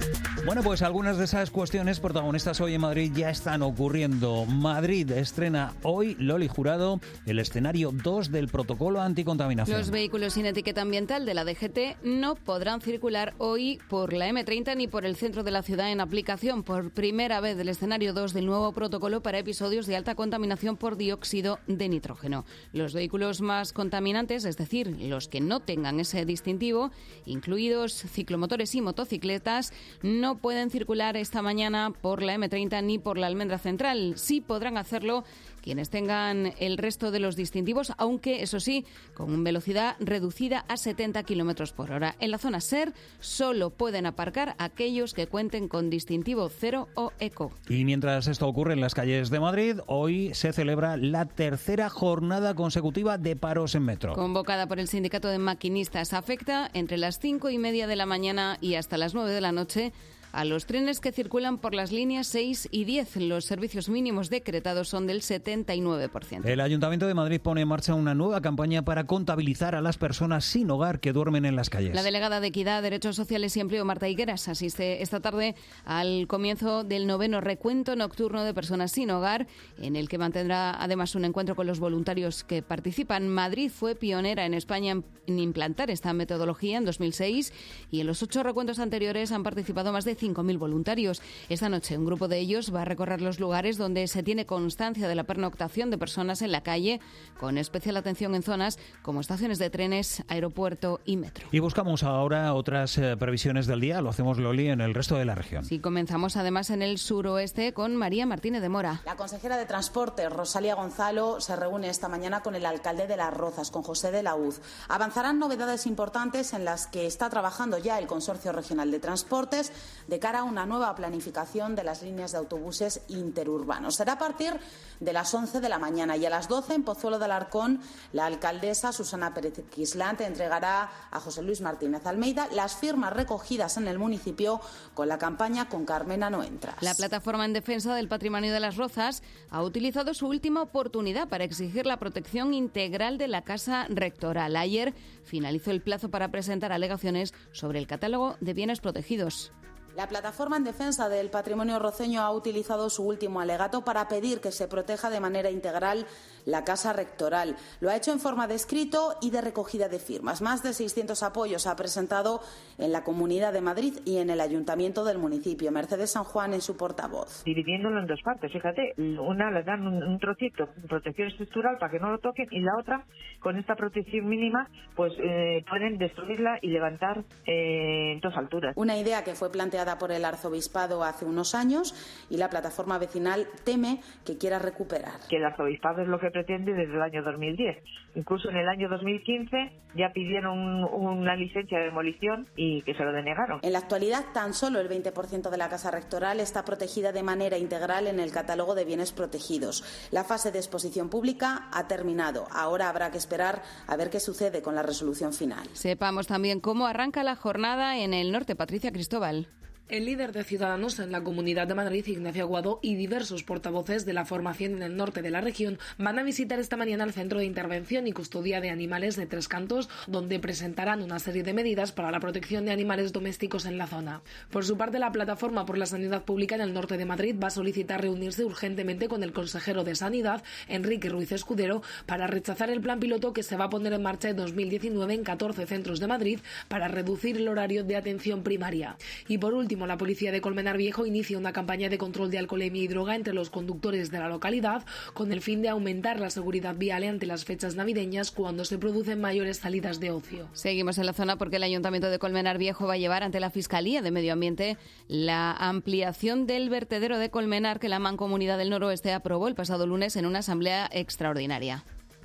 Bueno, pues algunas de esas cuestiones protagonistas hoy en Madrid ya están ocurriendo. Madrid estrena hoy, Loli Jurado, el escenario dos del protocolo anticontaminación. Los vehículos sin etiqueta ambiental de la D G T no podrán circular hoy por la eme treinta ni por el centro de la ciudad en aplicación por primera vez del escenario dos del nuevo protocolo para episodios de alta contaminación por dióxido de nitrógeno. Los vehículos más contaminantes, es decir, los que no tengan ese distintivo, incluidos ciclomotores y motocicletas, no pueden circular esta mañana por la eme treinta ni por la Almendra Central. Sí podrán hacerlo quienes tengan el resto de los distintivos, aunque, eso sí, con velocidad reducida a setenta kilómetros por hora. En la zona SER solo pueden aparcar aquellos que cuenten con distintivo cero o eco. Y mientras esto ocurre en las calles de Madrid, hoy se celebra la tercera jornada consecutiva de paros en metro. Convocada por el Sindicato de Maquinistas, afecta entre las cinco y media de la mañana y hasta las nueve de la noche a los trenes que circulan por las líneas seis y diez. Los servicios mínimos decretados son del setenta y nueve por ciento. El Ayuntamiento de Madrid pone en marcha una nueva campaña para contabilizar a las personas sin hogar que duermen en las calles. La delegada de Equidad, Derechos Sociales y Empleo, Marta Higueras, asiste esta tarde al comienzo del noveno recuento nocturno de personas sin hogar, en el que mantendrá además un encuentro con los voluntarios que participan. Madrid fue pionera en España en implantar esta metodología en dos mil seis y en los ocho recuentos anteriores han participado más de cinco mil voluntarios. Esta noche un grupo de ellos va a recorrer los lugares donde se tiene constancia de la pernoctación de personas en la calle, con especial atención en zonas como estaciones de trenes, aeropuerto y metro. Y buscamos ahora otras eh, previsiones del día. Lo hacemos, Loli, en el resto de la región. Sí, comenzamos además en el suroeste con María Martínez de Mora. La consejera de Transporte, Rosalía Gonzalo, se reúne esta mañana con el alcalde de Las Rozas, con José de la Hoz. Avanzarán novedades importantes en las que está trabajando ya el Consorcio Regional de Transportes de cara a una nueva planificación de las líneas de autobuses interurbanos. Será a partir de las once de la mañana y a las doce en Pozuelo de Alarcón la alcaldesa Susana Pérez Quislant entregará a José Luis Martínez Almeida las firmas recogidas en el municipio con la campaña Con Carmena no entras. La plataforma en defensa del patrimonio de Las Rozas ha utilizado su última oportunidad para exigir la protección integral de la Casa Rectoral. Ayer finalizó el plazo para presentar alegaciones sobre el catálogo de bienes protegidos. La Plataforma en Defensa del Patrimonio Roceño ha utilizado su último alegato para pedir que se proteja de manera integral la Casa Rectoral. Lo ha hecho en forma de escrito y de recogida de firmas. Más de seiscientos apoyos ha presentado en la Comunidad de Madrid y en el Ayuntamiento del municipio. Mercedes San Juan en su portavoz. Dividiéndolo en dos partes, fíjate, una le dan un, un trocito, protección estructural para que no lo toquen, y la otra, con esta protección mínima, pues eh, pueden destruirla y levantar eh, en dos alturas. Una idea que fue planteada por el arzobispado hace unos años y la plataforma vecinal teme que quiera recuperar. Que el arzobispado es lo que pretende desde el año dos mil diez. Incluso en el año dos mil quince ya pidieron un, una licencia de demolición y que se lo denegaron. En la actualidad, tan solo el veinte por ciento de la Casa Rectoral está protegida de manera integral en el catálogo de bienes protegidos. La fase de exposición pública ha terminado. Ahora habrá que esperar a ver qué sucede con la resolución final. Sepamos también cómo arranca la jornada en el norte. Patricia Cristóbal. El líder de Ciudadanos en la Comunidad de Madrid, Ignacio Aguado, y diversos portavoces de la formación en el norte de la región van a visitar esta mañana el Centro de Intervención y Custodia de Animales de Tres Cantos, donde presentarán una serie de medidas para la protección de animales domésticos en la zona. Por su parte, la Plataforma por la Sanidad Pública en el norte de Madrid va a solicitar reunirse urgentemente con el consejero de Sanidad, Enrique Ruiz Escudero, para rechazar el plan piloto que se va a poner en marcha en dos mil diecinueve en catorce centros de Madrid para reducir el horario de atención primaria. Y por último, la policía de Colmenar Viejo inicia una campaña de control de alcoholemia y droga entre los conductores de la localidad con el fin de aumentar la seguridad vial ante las fechas navideñas cuando se producen mayores salidas de ocio. Seguimos en la zona porque el Ayuntamiento de Colmenar Viejo va a llevar ante la Fiscalía de Medio Ambiente la ampliación del vertedero de Colmenar que la Mancomunidad del Noroeste aprobó el pasado lunes en una asamblea extraordinaria.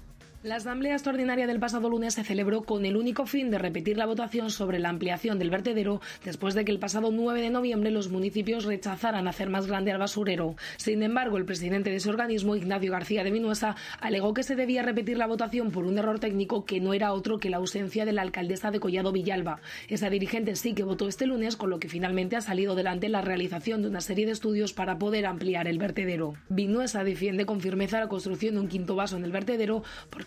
La asamblea extraordinaria del pasado lunes se celebró con el único fin de repetir la votación sobre la ampliación del vertedero después de que el pasado nueve de noviembre los municipios rechazaran hacer más grande al basurero. Sin embargo, el presidente de ese organismo, Ignacio García de Vinuesa, alegó que se debía repetir la votación por un error técnico que no era otro que la ausencia de la alcaldesa de Collado Villalba. Esa dirigente sí que votó este lunes, con lo que finalmente ha salido delante la realización de una serie de estudios para poder ampliar el vertedero. Vinuesa defiende con firmeza la construcción de un quinto vaso en el vertedero porque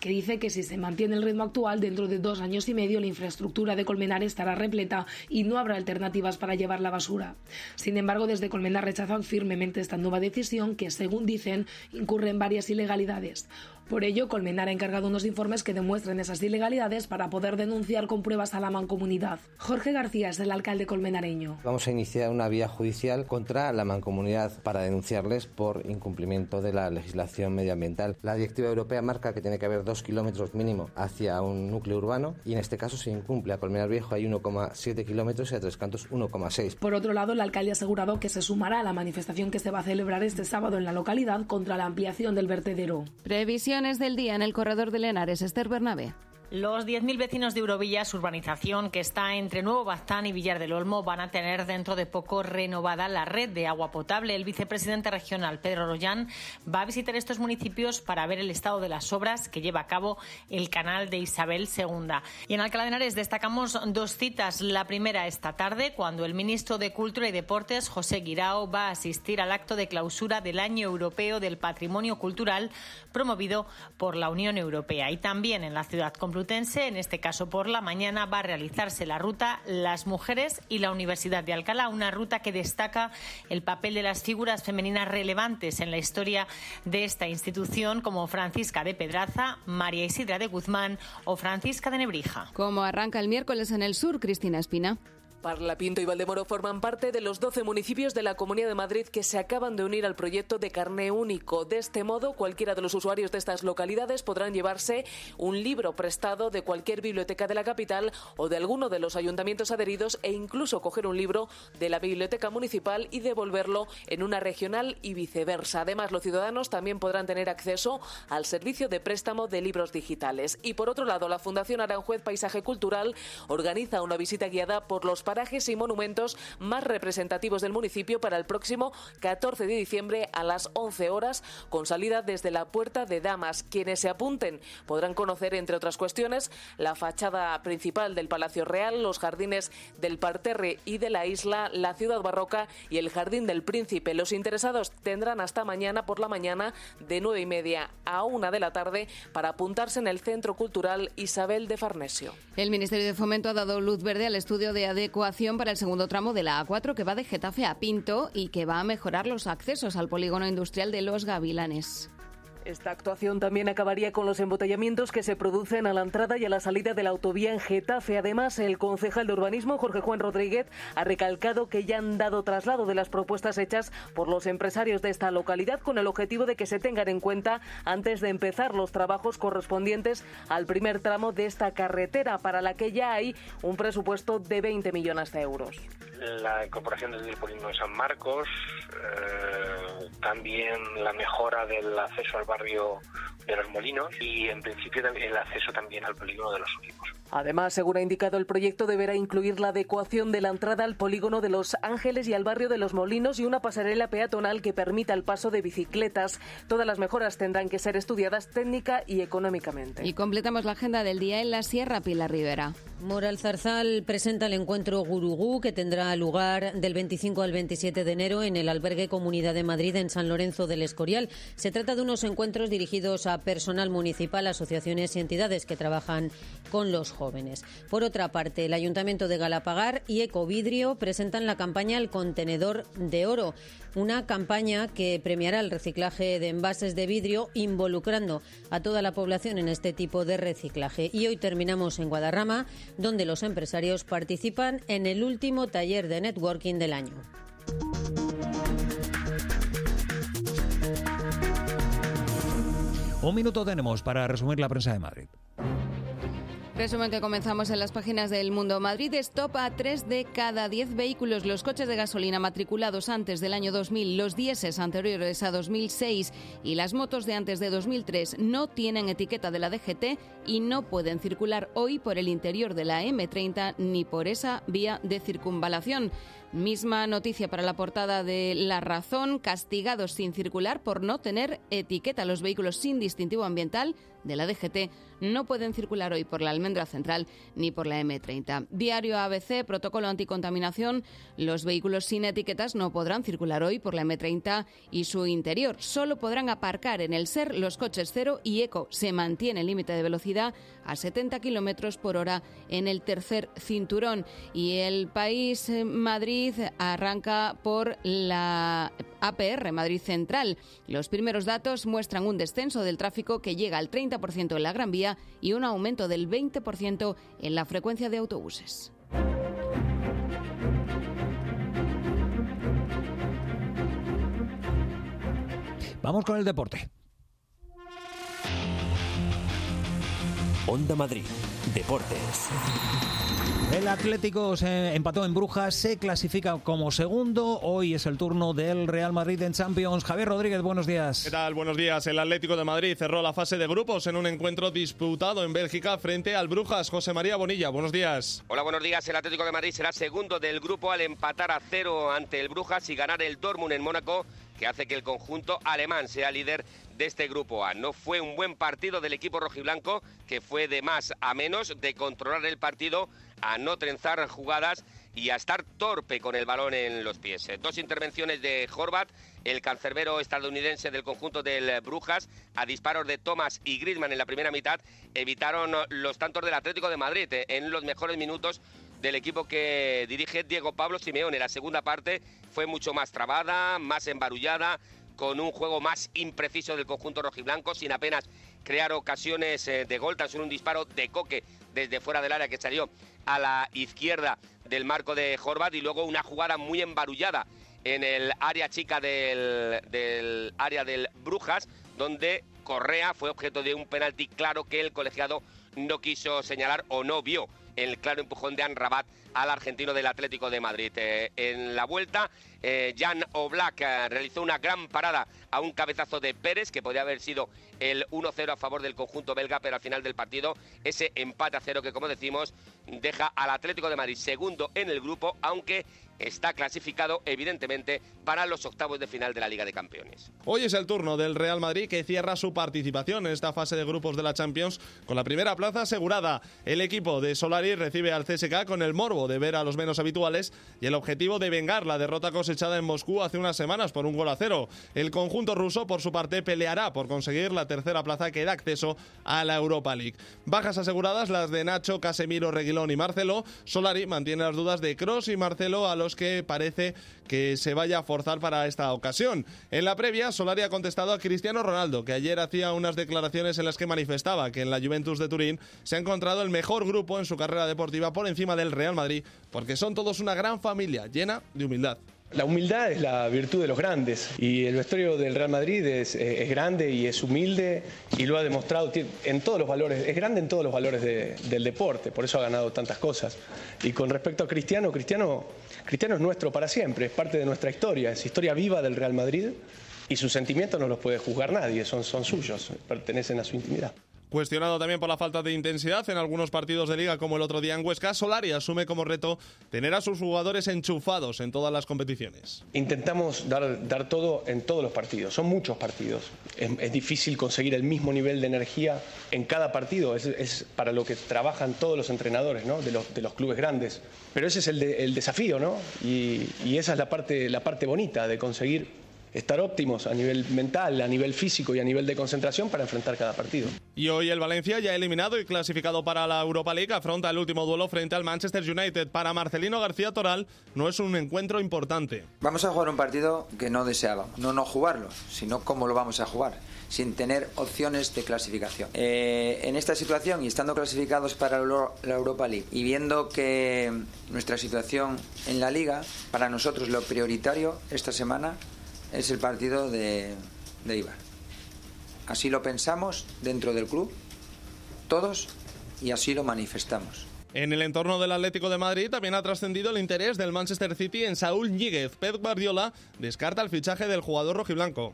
que dice que si se mantiene el ritmo actual, dentro de dos años y medio la infraestructura de Colmenar estará repleta y no habrá alternativas para llevar la basura. Sin embargo, desde Colmenar rechazan firmemente esta nueva decisión que, según dicen, incurre en varias ilegalidades. Por ello, Colmenar ha encargado unos informes que demuestren esas ilegalidades para poder denunciar con pruebas a la Mancomunidad. Jorge García es el alcalde colmenareño. Vamos a iniciar una vía judicial contra la Mancomunidad para denunciarles por incumplimiento de la legislación medioambiental. La directiva europea marca que tiene que haber dos kilómetros mínimo hacia un núcleo urbano y en este caso se incumple. A Colmenar Viejo hay uno coma siete kilómetros y a Tres Cantos uno coma seis. Por otro lado, el alcalde ha asegurado que se sumará a la manifestación que se va a celebrar este sábado en la localidad contra la ampliación del vertedero. Previsión del día en el corredor de Lenares. Esther Bernabé. Los diez mil vecinos de Eurovillas, urbanización que está entre Nuevo Baztán y Villar del Olmo, van a tener dentro de poco renovada la red de agua potable. El vicepresidente regional, Pedro Rollán, va a visitar estos municipios para ver el estado de las obras que lleva a cabo el canal de Isabel segunda. Y en Alcalá de Henares destacamos dos citas. La primera esta tarde, cuando el ministro de Cultura y Deportes, José Guirao, va a asistir al acto de clausura del Año Europeo del Patrimonio Cultural promovido por la Unión Europea. Y también en la ciudad complutense, en este caso por la mañana, va a realizarse la ruta Las Mujeres y la Universidad de Alcalá, una ruta que destaca el papel de las figuras femeninas relevantes en la historia de esta institución, como Francisca de Pedraza, María Isidra de Guzmán o Francisca de Nebrija. Como arranca el miércoles en el sur, Cristina Espina. Parlapinto y Valdemoro forman parte de los doce municipios de la Comunidad de Madrid que se acaban de unir al proyecto de carné único. De este modo, cualquiera de los usuarios de estas localidades podrán llevarse un libro prestado de cualquier biblioteca de la capital o de alguno de los ayuntamientos adheridos e incluso coger un libro de la biblioteca municipal y devolverlo en una regional y viceversa. Además, los ciudadanos también podrán tener acceso al servicio de préstamo de libros digitales. Y por otro lado, la Fundación Aranjuez Paisaje Cultural organiza una visita guiada por los parajes y monumentos más representativos del municipio para el próximo catorce de diciembre a las once horas, con salida desde la Puerta de Damas. Quienes se apunten podrán conocer, entre otras cuestiones, la fachada principal del Palacio Real, los jardines del Parterre y de la Isla, la Ciudad Barroca y el Jardín del Príncipe. Los interesados tendrán hasta mañana por la mañana de nueve y media a una de la tarde para apuntarse en el Centro Cultural Isabel de Farnesio. El Ministerio de Fomento ha dado luz verde al estudio de adecuación para el segundo tramo de la A cuatro que va de Getafe a Pinto y que va a mejorar los accesos al polígono industrial de Los Gavilanes. Esta actuación también acabaría con los embotellamientos que se producen a la entrada y a la salida de la autovía en Getafe. Además, el concejal de Urbanismo, Jorge Juan Rodríguez, ha recalcado que ya han dado traslado de las propuestas hechas por los empresarios de esta localidad con el objetivo de que se tengan en cuenta antes de empezar los trabajos correspondientes al primer tramo de esta carretera, para la que ya hay un presupuesto de veinte millones de euros. La incorporación del polígono de San Marcos, eh, también la mejora del acceso al barrio de Los Molinos y, en principio, el acceso también al polígono de Los Olivos. Además, según ha indicado, el proyecto deberá incluir la adecuación de la entrada al polígono de Los Ángeles y al barrio de Los Molinos y una pasarela peatonal que permita el paso de bicicletas. Todas las mejoras tendrán que ser estudiadas técnica y económicamente. Y completamos la agenda del día en la Sierra, Pilar Rivera. Moral Zarzal presenta el encuentro Gurugú, que tendrá lugar del veinticinco al veintisiete de enero en el albergue Comunidad de Madrid en San Lorenzo del Escorial. Se trata de unos encuentros dirigidos a personal municipal, asociaciones y entidades que trabajan con los jóvenes. Por otra parte, el Ayuntamiento de Galapagar y Ecovidrio presentan la campaña El Contenedor de Oro, una campaña que premiará el reciclaje de envases de vidrio involucrando a toda la población en este tipo de reciclaje. Y hoy terminamos en Guadarrama, donde los empresarios participan en el último taller de networking del año. Un minuto tenemos para resumir la prensa de Madrid. Resumen que comenzamos en las páginas del Mundo. Madrid es top a tres de cada diez vehículos. Los coches de gasolina matriculados antes del año dos mil, los dieses anteriores a dos mil seis y las motos de antes de dos mil tres no tienen etiqueta de la D G T y no pueden circular hoy por el interior de la eme treinta ni por esa vía de circunvalación. Misma noticia para la portada de La Razón, castigados sin circular por no tener etiqueta. Los vehículos sin distintivo ambiental de la D G T no pueden circular hoy por la Almendra Central ni por la eme treinta. Diario A B C, protocolo anticontaminación. Los vehículos sin etiquetas no podrán circular hoy por la eme treinta y su interior. Solo podrán aparcar en el SER los coches cero y eco. Se mantiene el límite de velocidad a setenta kilómetros por hora en el tercer cinturón. Y El País, Madrid, arranca por la A P R, Madrid Central. Los primeros datos muestran un descenso del tráfico que llega al treinta por ciento en la Gran Vía y un aumento del veinte por ciento en la frecuencia de autobuses. Vamos con el deporte. Onda Madrid, Deportes. El Atlético se empató en Brujas, se clasifica como segundo. Hoy es el turno del Real Madrid en Champions. Javier Rodríguez, buenos días. ¿Qué tal? Buenos días. El Atlético de Madrid cerró la fase de grupos en un encuentro disputado en Bélgica frente al Brujas. José María Bonilla, buenos días. Hola, buenos días. El Atlético de Madrid será segundo del grupo al empatar a cero ante el Brujas y ganar el Dortmund en Mónaco, que hace que el conjunto alemán sea líder de este grupo A. No fue un buen partido del equipo rojiblanco, que fue de más a menos, de controlar el partido, a no trenzar jugadas y a estar torpe con el balón en los pies. Dos intervenciones de Horvath, el cancerbero estadounidense del conjunto del Brujas, a disparos de Thomas y Griezmann en la primera mitad, evitaron los tantos del Atlético de Madrid en los mejores minutos del equipo que dirige Diego Pablo Simeone. La segunda parte fue mucho más trabada, más embarullada, con un juego más impreciso del conjunto rojiblanco, sin apenas crear ocasiones de gol, tan solo un disparo de Coque desde fuera del área que salió a la izquierda del marco de Horvath, y luego una jugada muy embarullada en el área chica del, del área del Brujas, donde Correa fue objeto de un penalti claro que el colegiado no quiso señalar o no vio el claro empujón de Amrabat al argentino del Atlético de Madrid. Eh, en la vuelta, eh, Jan Oblak eh, realizó una gran parada a un cabezazo de Pérez, que podía haber sido el uno cero a favor del conjunto belga, pero al final del partido ese empate a cero que, como decimos, deja al Atlético de Madrid segundo en el grupo, aunque está clasificado evidentemente para los octavos de final de la Liga de Campeones. Hoy es el turno del Real Madrid, que cierra su participación en esta fase de grupos de la Champions con la primera plaza asegurada. El equipo de Solari recibe al C S K con el morbo de ver a los menos habituales y el objetivo de vengar la derrota cosechada en Moscú hace unas semanas por un gol a cero. El conjunto ruso, por su parte, peleará por conseguir la tercera plaza que da acceso a la Europa League. Bajas aseguradas las de Nacho, Casemiro, Reguilón y Marcelo. Solari mantiene las dudas de Kroos y Marcelo, a los que parece que se vaya a forzar para esta ocasión. En la previa, Solari ha contestado a Cristiano Ronaldo, que ayer hacía unas declaraciones en las que manifestaba que en la Juventus de Turín se ha encontrado el mejor grupo en su carrera deportiva por encima del Real Madrid, porque son todos una gran familia llena de humildad. La humildad es la virtud de los grandes y el vestuario del Real Madrid es, es grande y es humilde y lo ha demostrado en todos los valores, es grande en todos los valores de, del deporte, por eso ha ganado tantas cosas. Y con respecto a Cristiano, Cristiano, Cristiano es nuestro para siempre, es parte de nuestra historia, es historia viva del Real Madrid y sus sentimientos no los puede juzgar nadie, son, son suyos, pertenecen a su intimidad. Cuestionado también por la falta de intensidad en algunos partidos de Liga, como el otro día en Huesca, Solari asume como reto tener a sus jugadores enchufados en todas las competiciones. Intentamos dar, dar todo en todos los partidos, son muchos partidos. Es, es difícil conseguir el mismo nivel de energía en cada partido, es, es para lo que trabajan todos los entrenadores, ¿no? de, los, de los clubes grandes. Pero ese es el, de, el desafío, ¿no? y, y esa es la parte, la parte bonita de conseguir estar óptimos a nivel mental, a nivel físico y a nivel de concentración para enfrentar cada partido. Y hoy el Valencia, ya eliminado y clasificado para la Europa League, afronta el último duelo frente al Manchester United. Para Marcelino García Toral no es un encuentro importante. Vamos a jugar un partido que no deseábamos, no no jugarlo, sino cómo lo vamos a jugar, sin tener opciones de clasificación. Eh, en esta situación y estando clasificados para la Europa League y viendo que nuestra situación en la Liga, para nosotros lo prioritario esta semana es el partido de, de Eibar. Así lo pensamos dentro del club, todos, y así lo manifestamos. En el entorno del Atlético de Madrid también ha trascendido el interés del Manchester City en Saúl Ñíguez. Pep Guardiola descarta el fichaje del jugador rojiblanco.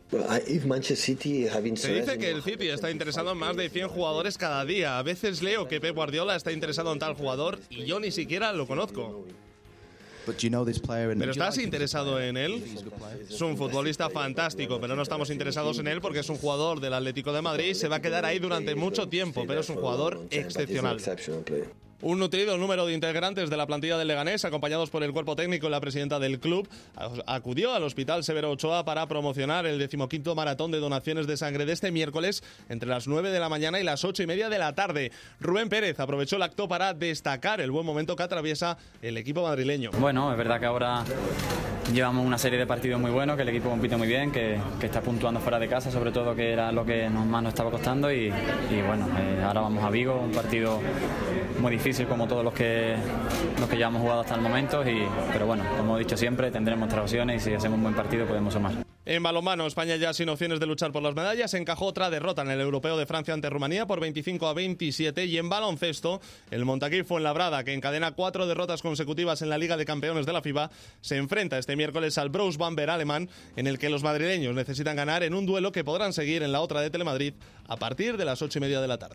Se dice que el City está interesado en más de cien jugadores cada día. A veces leo que Pep Guardiola está interesado en tal jugador y yo ni siquiera lo conozco. Pero ¿estás interesado en él? Es un futbolista fantástico, pero no estamos interesados en él porque es un jugador del Atlético de Madrid y se va a quedar ahí durante mucho tiempo, pero es un jugador excepcional. Un nutrido número de integrantes de la plantilla del Leganés, acompañados por el cuerpo técnico y la presidenta del club, acudió al Hospital Severo Ochoa para promocionar el decimoquinto maratón de donaciones de sangre de este miércoles entre las nueve de la mañana y las ocho y media de la tarde. Rubén Pérez aprovechó el acto para destacar el buen momento que atraviesa el equipo madrileño. Bueno, es verdad que ahora llevamos una serie de partidos muy buenos, que el equipo compite muy bien, que, que está puntuando fuera de casa, sobre todo, que era lo que nos, más nos estaba costando y, y bueno, eh, ahora vamos a Vigo, un partido muy difícil como todos los que los que ya hemos jugado hasta el momento, y, pero bueno, como he dicho siempre, tendremos otras opciones y si hacemos un buen partido podemos sumar. En balonmano, España ya sin opciones de luchar por las medallas, encajó otra derrota en el Europeo de Francia ante Rumanía por veinticinco a veintisiete, y en baloncesto, el Montaquí Fuenlabrada, que encadena cuatro derrotas consecutivas en la Liga de Campeones de la FIBA, se enfrenta este miércoles al Brose Bamberg alemán, en el que los madrileños necesitan ganar en un duelo que podrán seguir en la otra de Telemadrid a partir de las ocho y media de la tarde.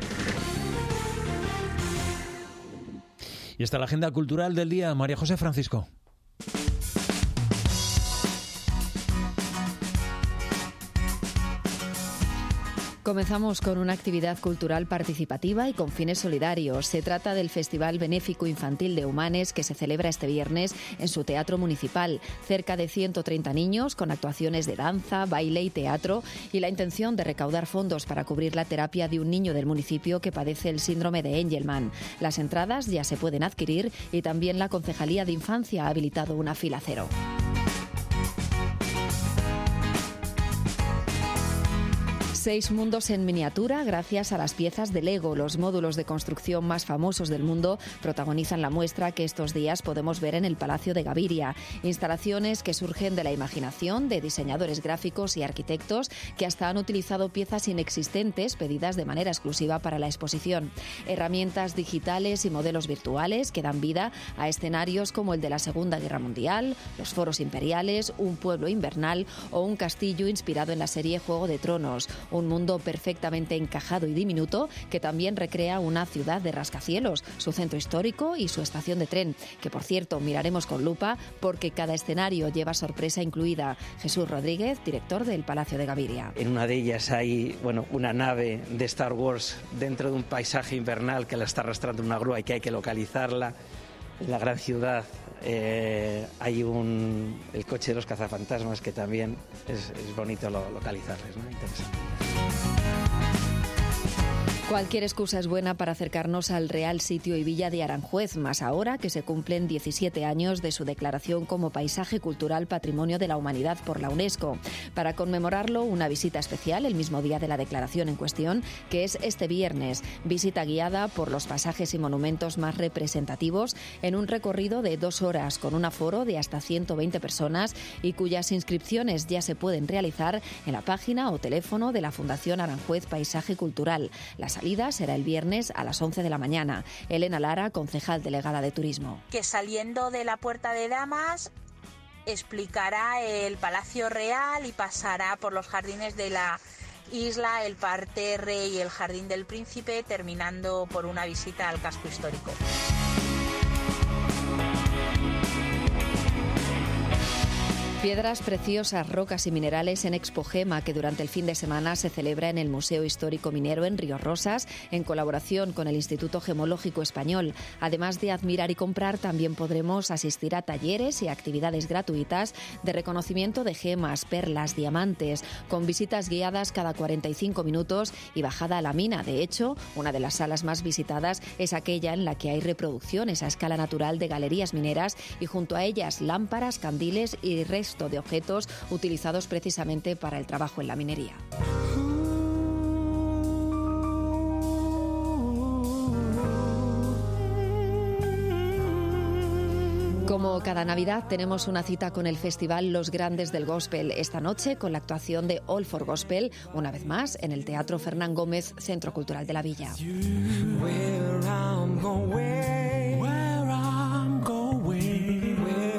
Y está la agenda cultural del día. María José Francisco. Comenzamos con una actividad cultural participativa y con fines solidarios. Se trata del Festival Benéfico Infantil de Humanes, que se celebra este viernes en su teatro municipal. Cerca de ciento treinta niños con actuaciones de danza, baile y teatro, y la intención de recaudar fondos para cubrir la terapia de un niño del municipio que padece el síndrome de Angelman. Las entradas ya se pueden adquirir y también la Concejalía de Infancia ha habilitado una fila cero. Seis mundos en miniatura gracias a las piezas de Lego. Los módulos de construcción más famosos del mundo protagonizan la muestra que estos días podemos ver en el Palacio de Gaviria. Instalaciones que surgen de la imaginación de diseñadores gráficos y arquitectos que hasta han utilizado piezas inexistentes pedidas de manera exclusiva para la exposición. Herramientas digitales y modelos virtuales que dan vida a escenarios como el de la Segunda Guerra Mundial, los foros imperiales, un pueblo invernal o un castillo inspirado en la serie Juego de Tronos. Un mundo perfectamente encajado y diminuto que también recrea una ciudad de rascacielos, su centro histórico y su estación de tren, que por cierto miraremos con lupa porque cada escenario lleva sorpresa incluida. Jesús Rodríguez, director del Palacio de Gaviria. En una de ellas hay bueno, una nave de Star Wars dentro de un paisaje invernal que la está arrastrando una grúa y que hay que localizarla. En la gran ciudad eh, hay un, el coche de los cazafantasmas que también es, es bonito lo, localizarles, ¿no? Interesante. Cualquier excusa es buena para acercarnos al Real Sitio y Villa de Aranjuez, más ahora que se cumplen diecisiete años de su declaración como Paisaje Cultural Patrimonio de la Humanidad por la UNESCO. Para conmemorarlo, una visita especial el mismo día de la declaración en cuestión, que es este viernes. Visita guiada por los pasajes y monumentos más representativos en un recorrido de dos horas con un aforo de hasta ciento veinte personas y cuyas inscripciones ya se pueden realizar en la página o teléfono de la Fundación Aranjuez Paisaje Cultural. Las salida será el viernes a las once de la mañana. Elena Lara, concejal delegada de Turismo. Que saliendo de la Puerta de Damas explicará el Palacio Real y pasará por los jardines de la isla, el parterre y el Jardín del Príncipe, terminando por una visita al casco histórico. Piedras preciosas, rocas y minerales en Expogema, que durante el fin de semana se celebra en el Museo Histórico Minero en Ríos Rosas, en colaboración con el Instituto Gemológico Español. Además de admirar y comprar, también podremos asistir a talleres y actividades gratuitas de reconocimiento de gemas, perlas, diamantes, con visitas guiadas cada cuarenta y cinco minutos y bajada a la mina. De hecho, una de las salas más visitadas es aquella en la que hay reproducciones a escala natural de galerías mineras y junto a ellas lámparas, candiles y restos de objetos utilizados precisamente para el trabajo en la minería. Como cada Navidad tenemos una cita con el festival Los Grandes del Gospel, esta noche con la actuación de All for Gospel, una vez más en el Teatro Fernán Gómez, Centro Cultural de la Villa. Where I'm going, where I'm going, where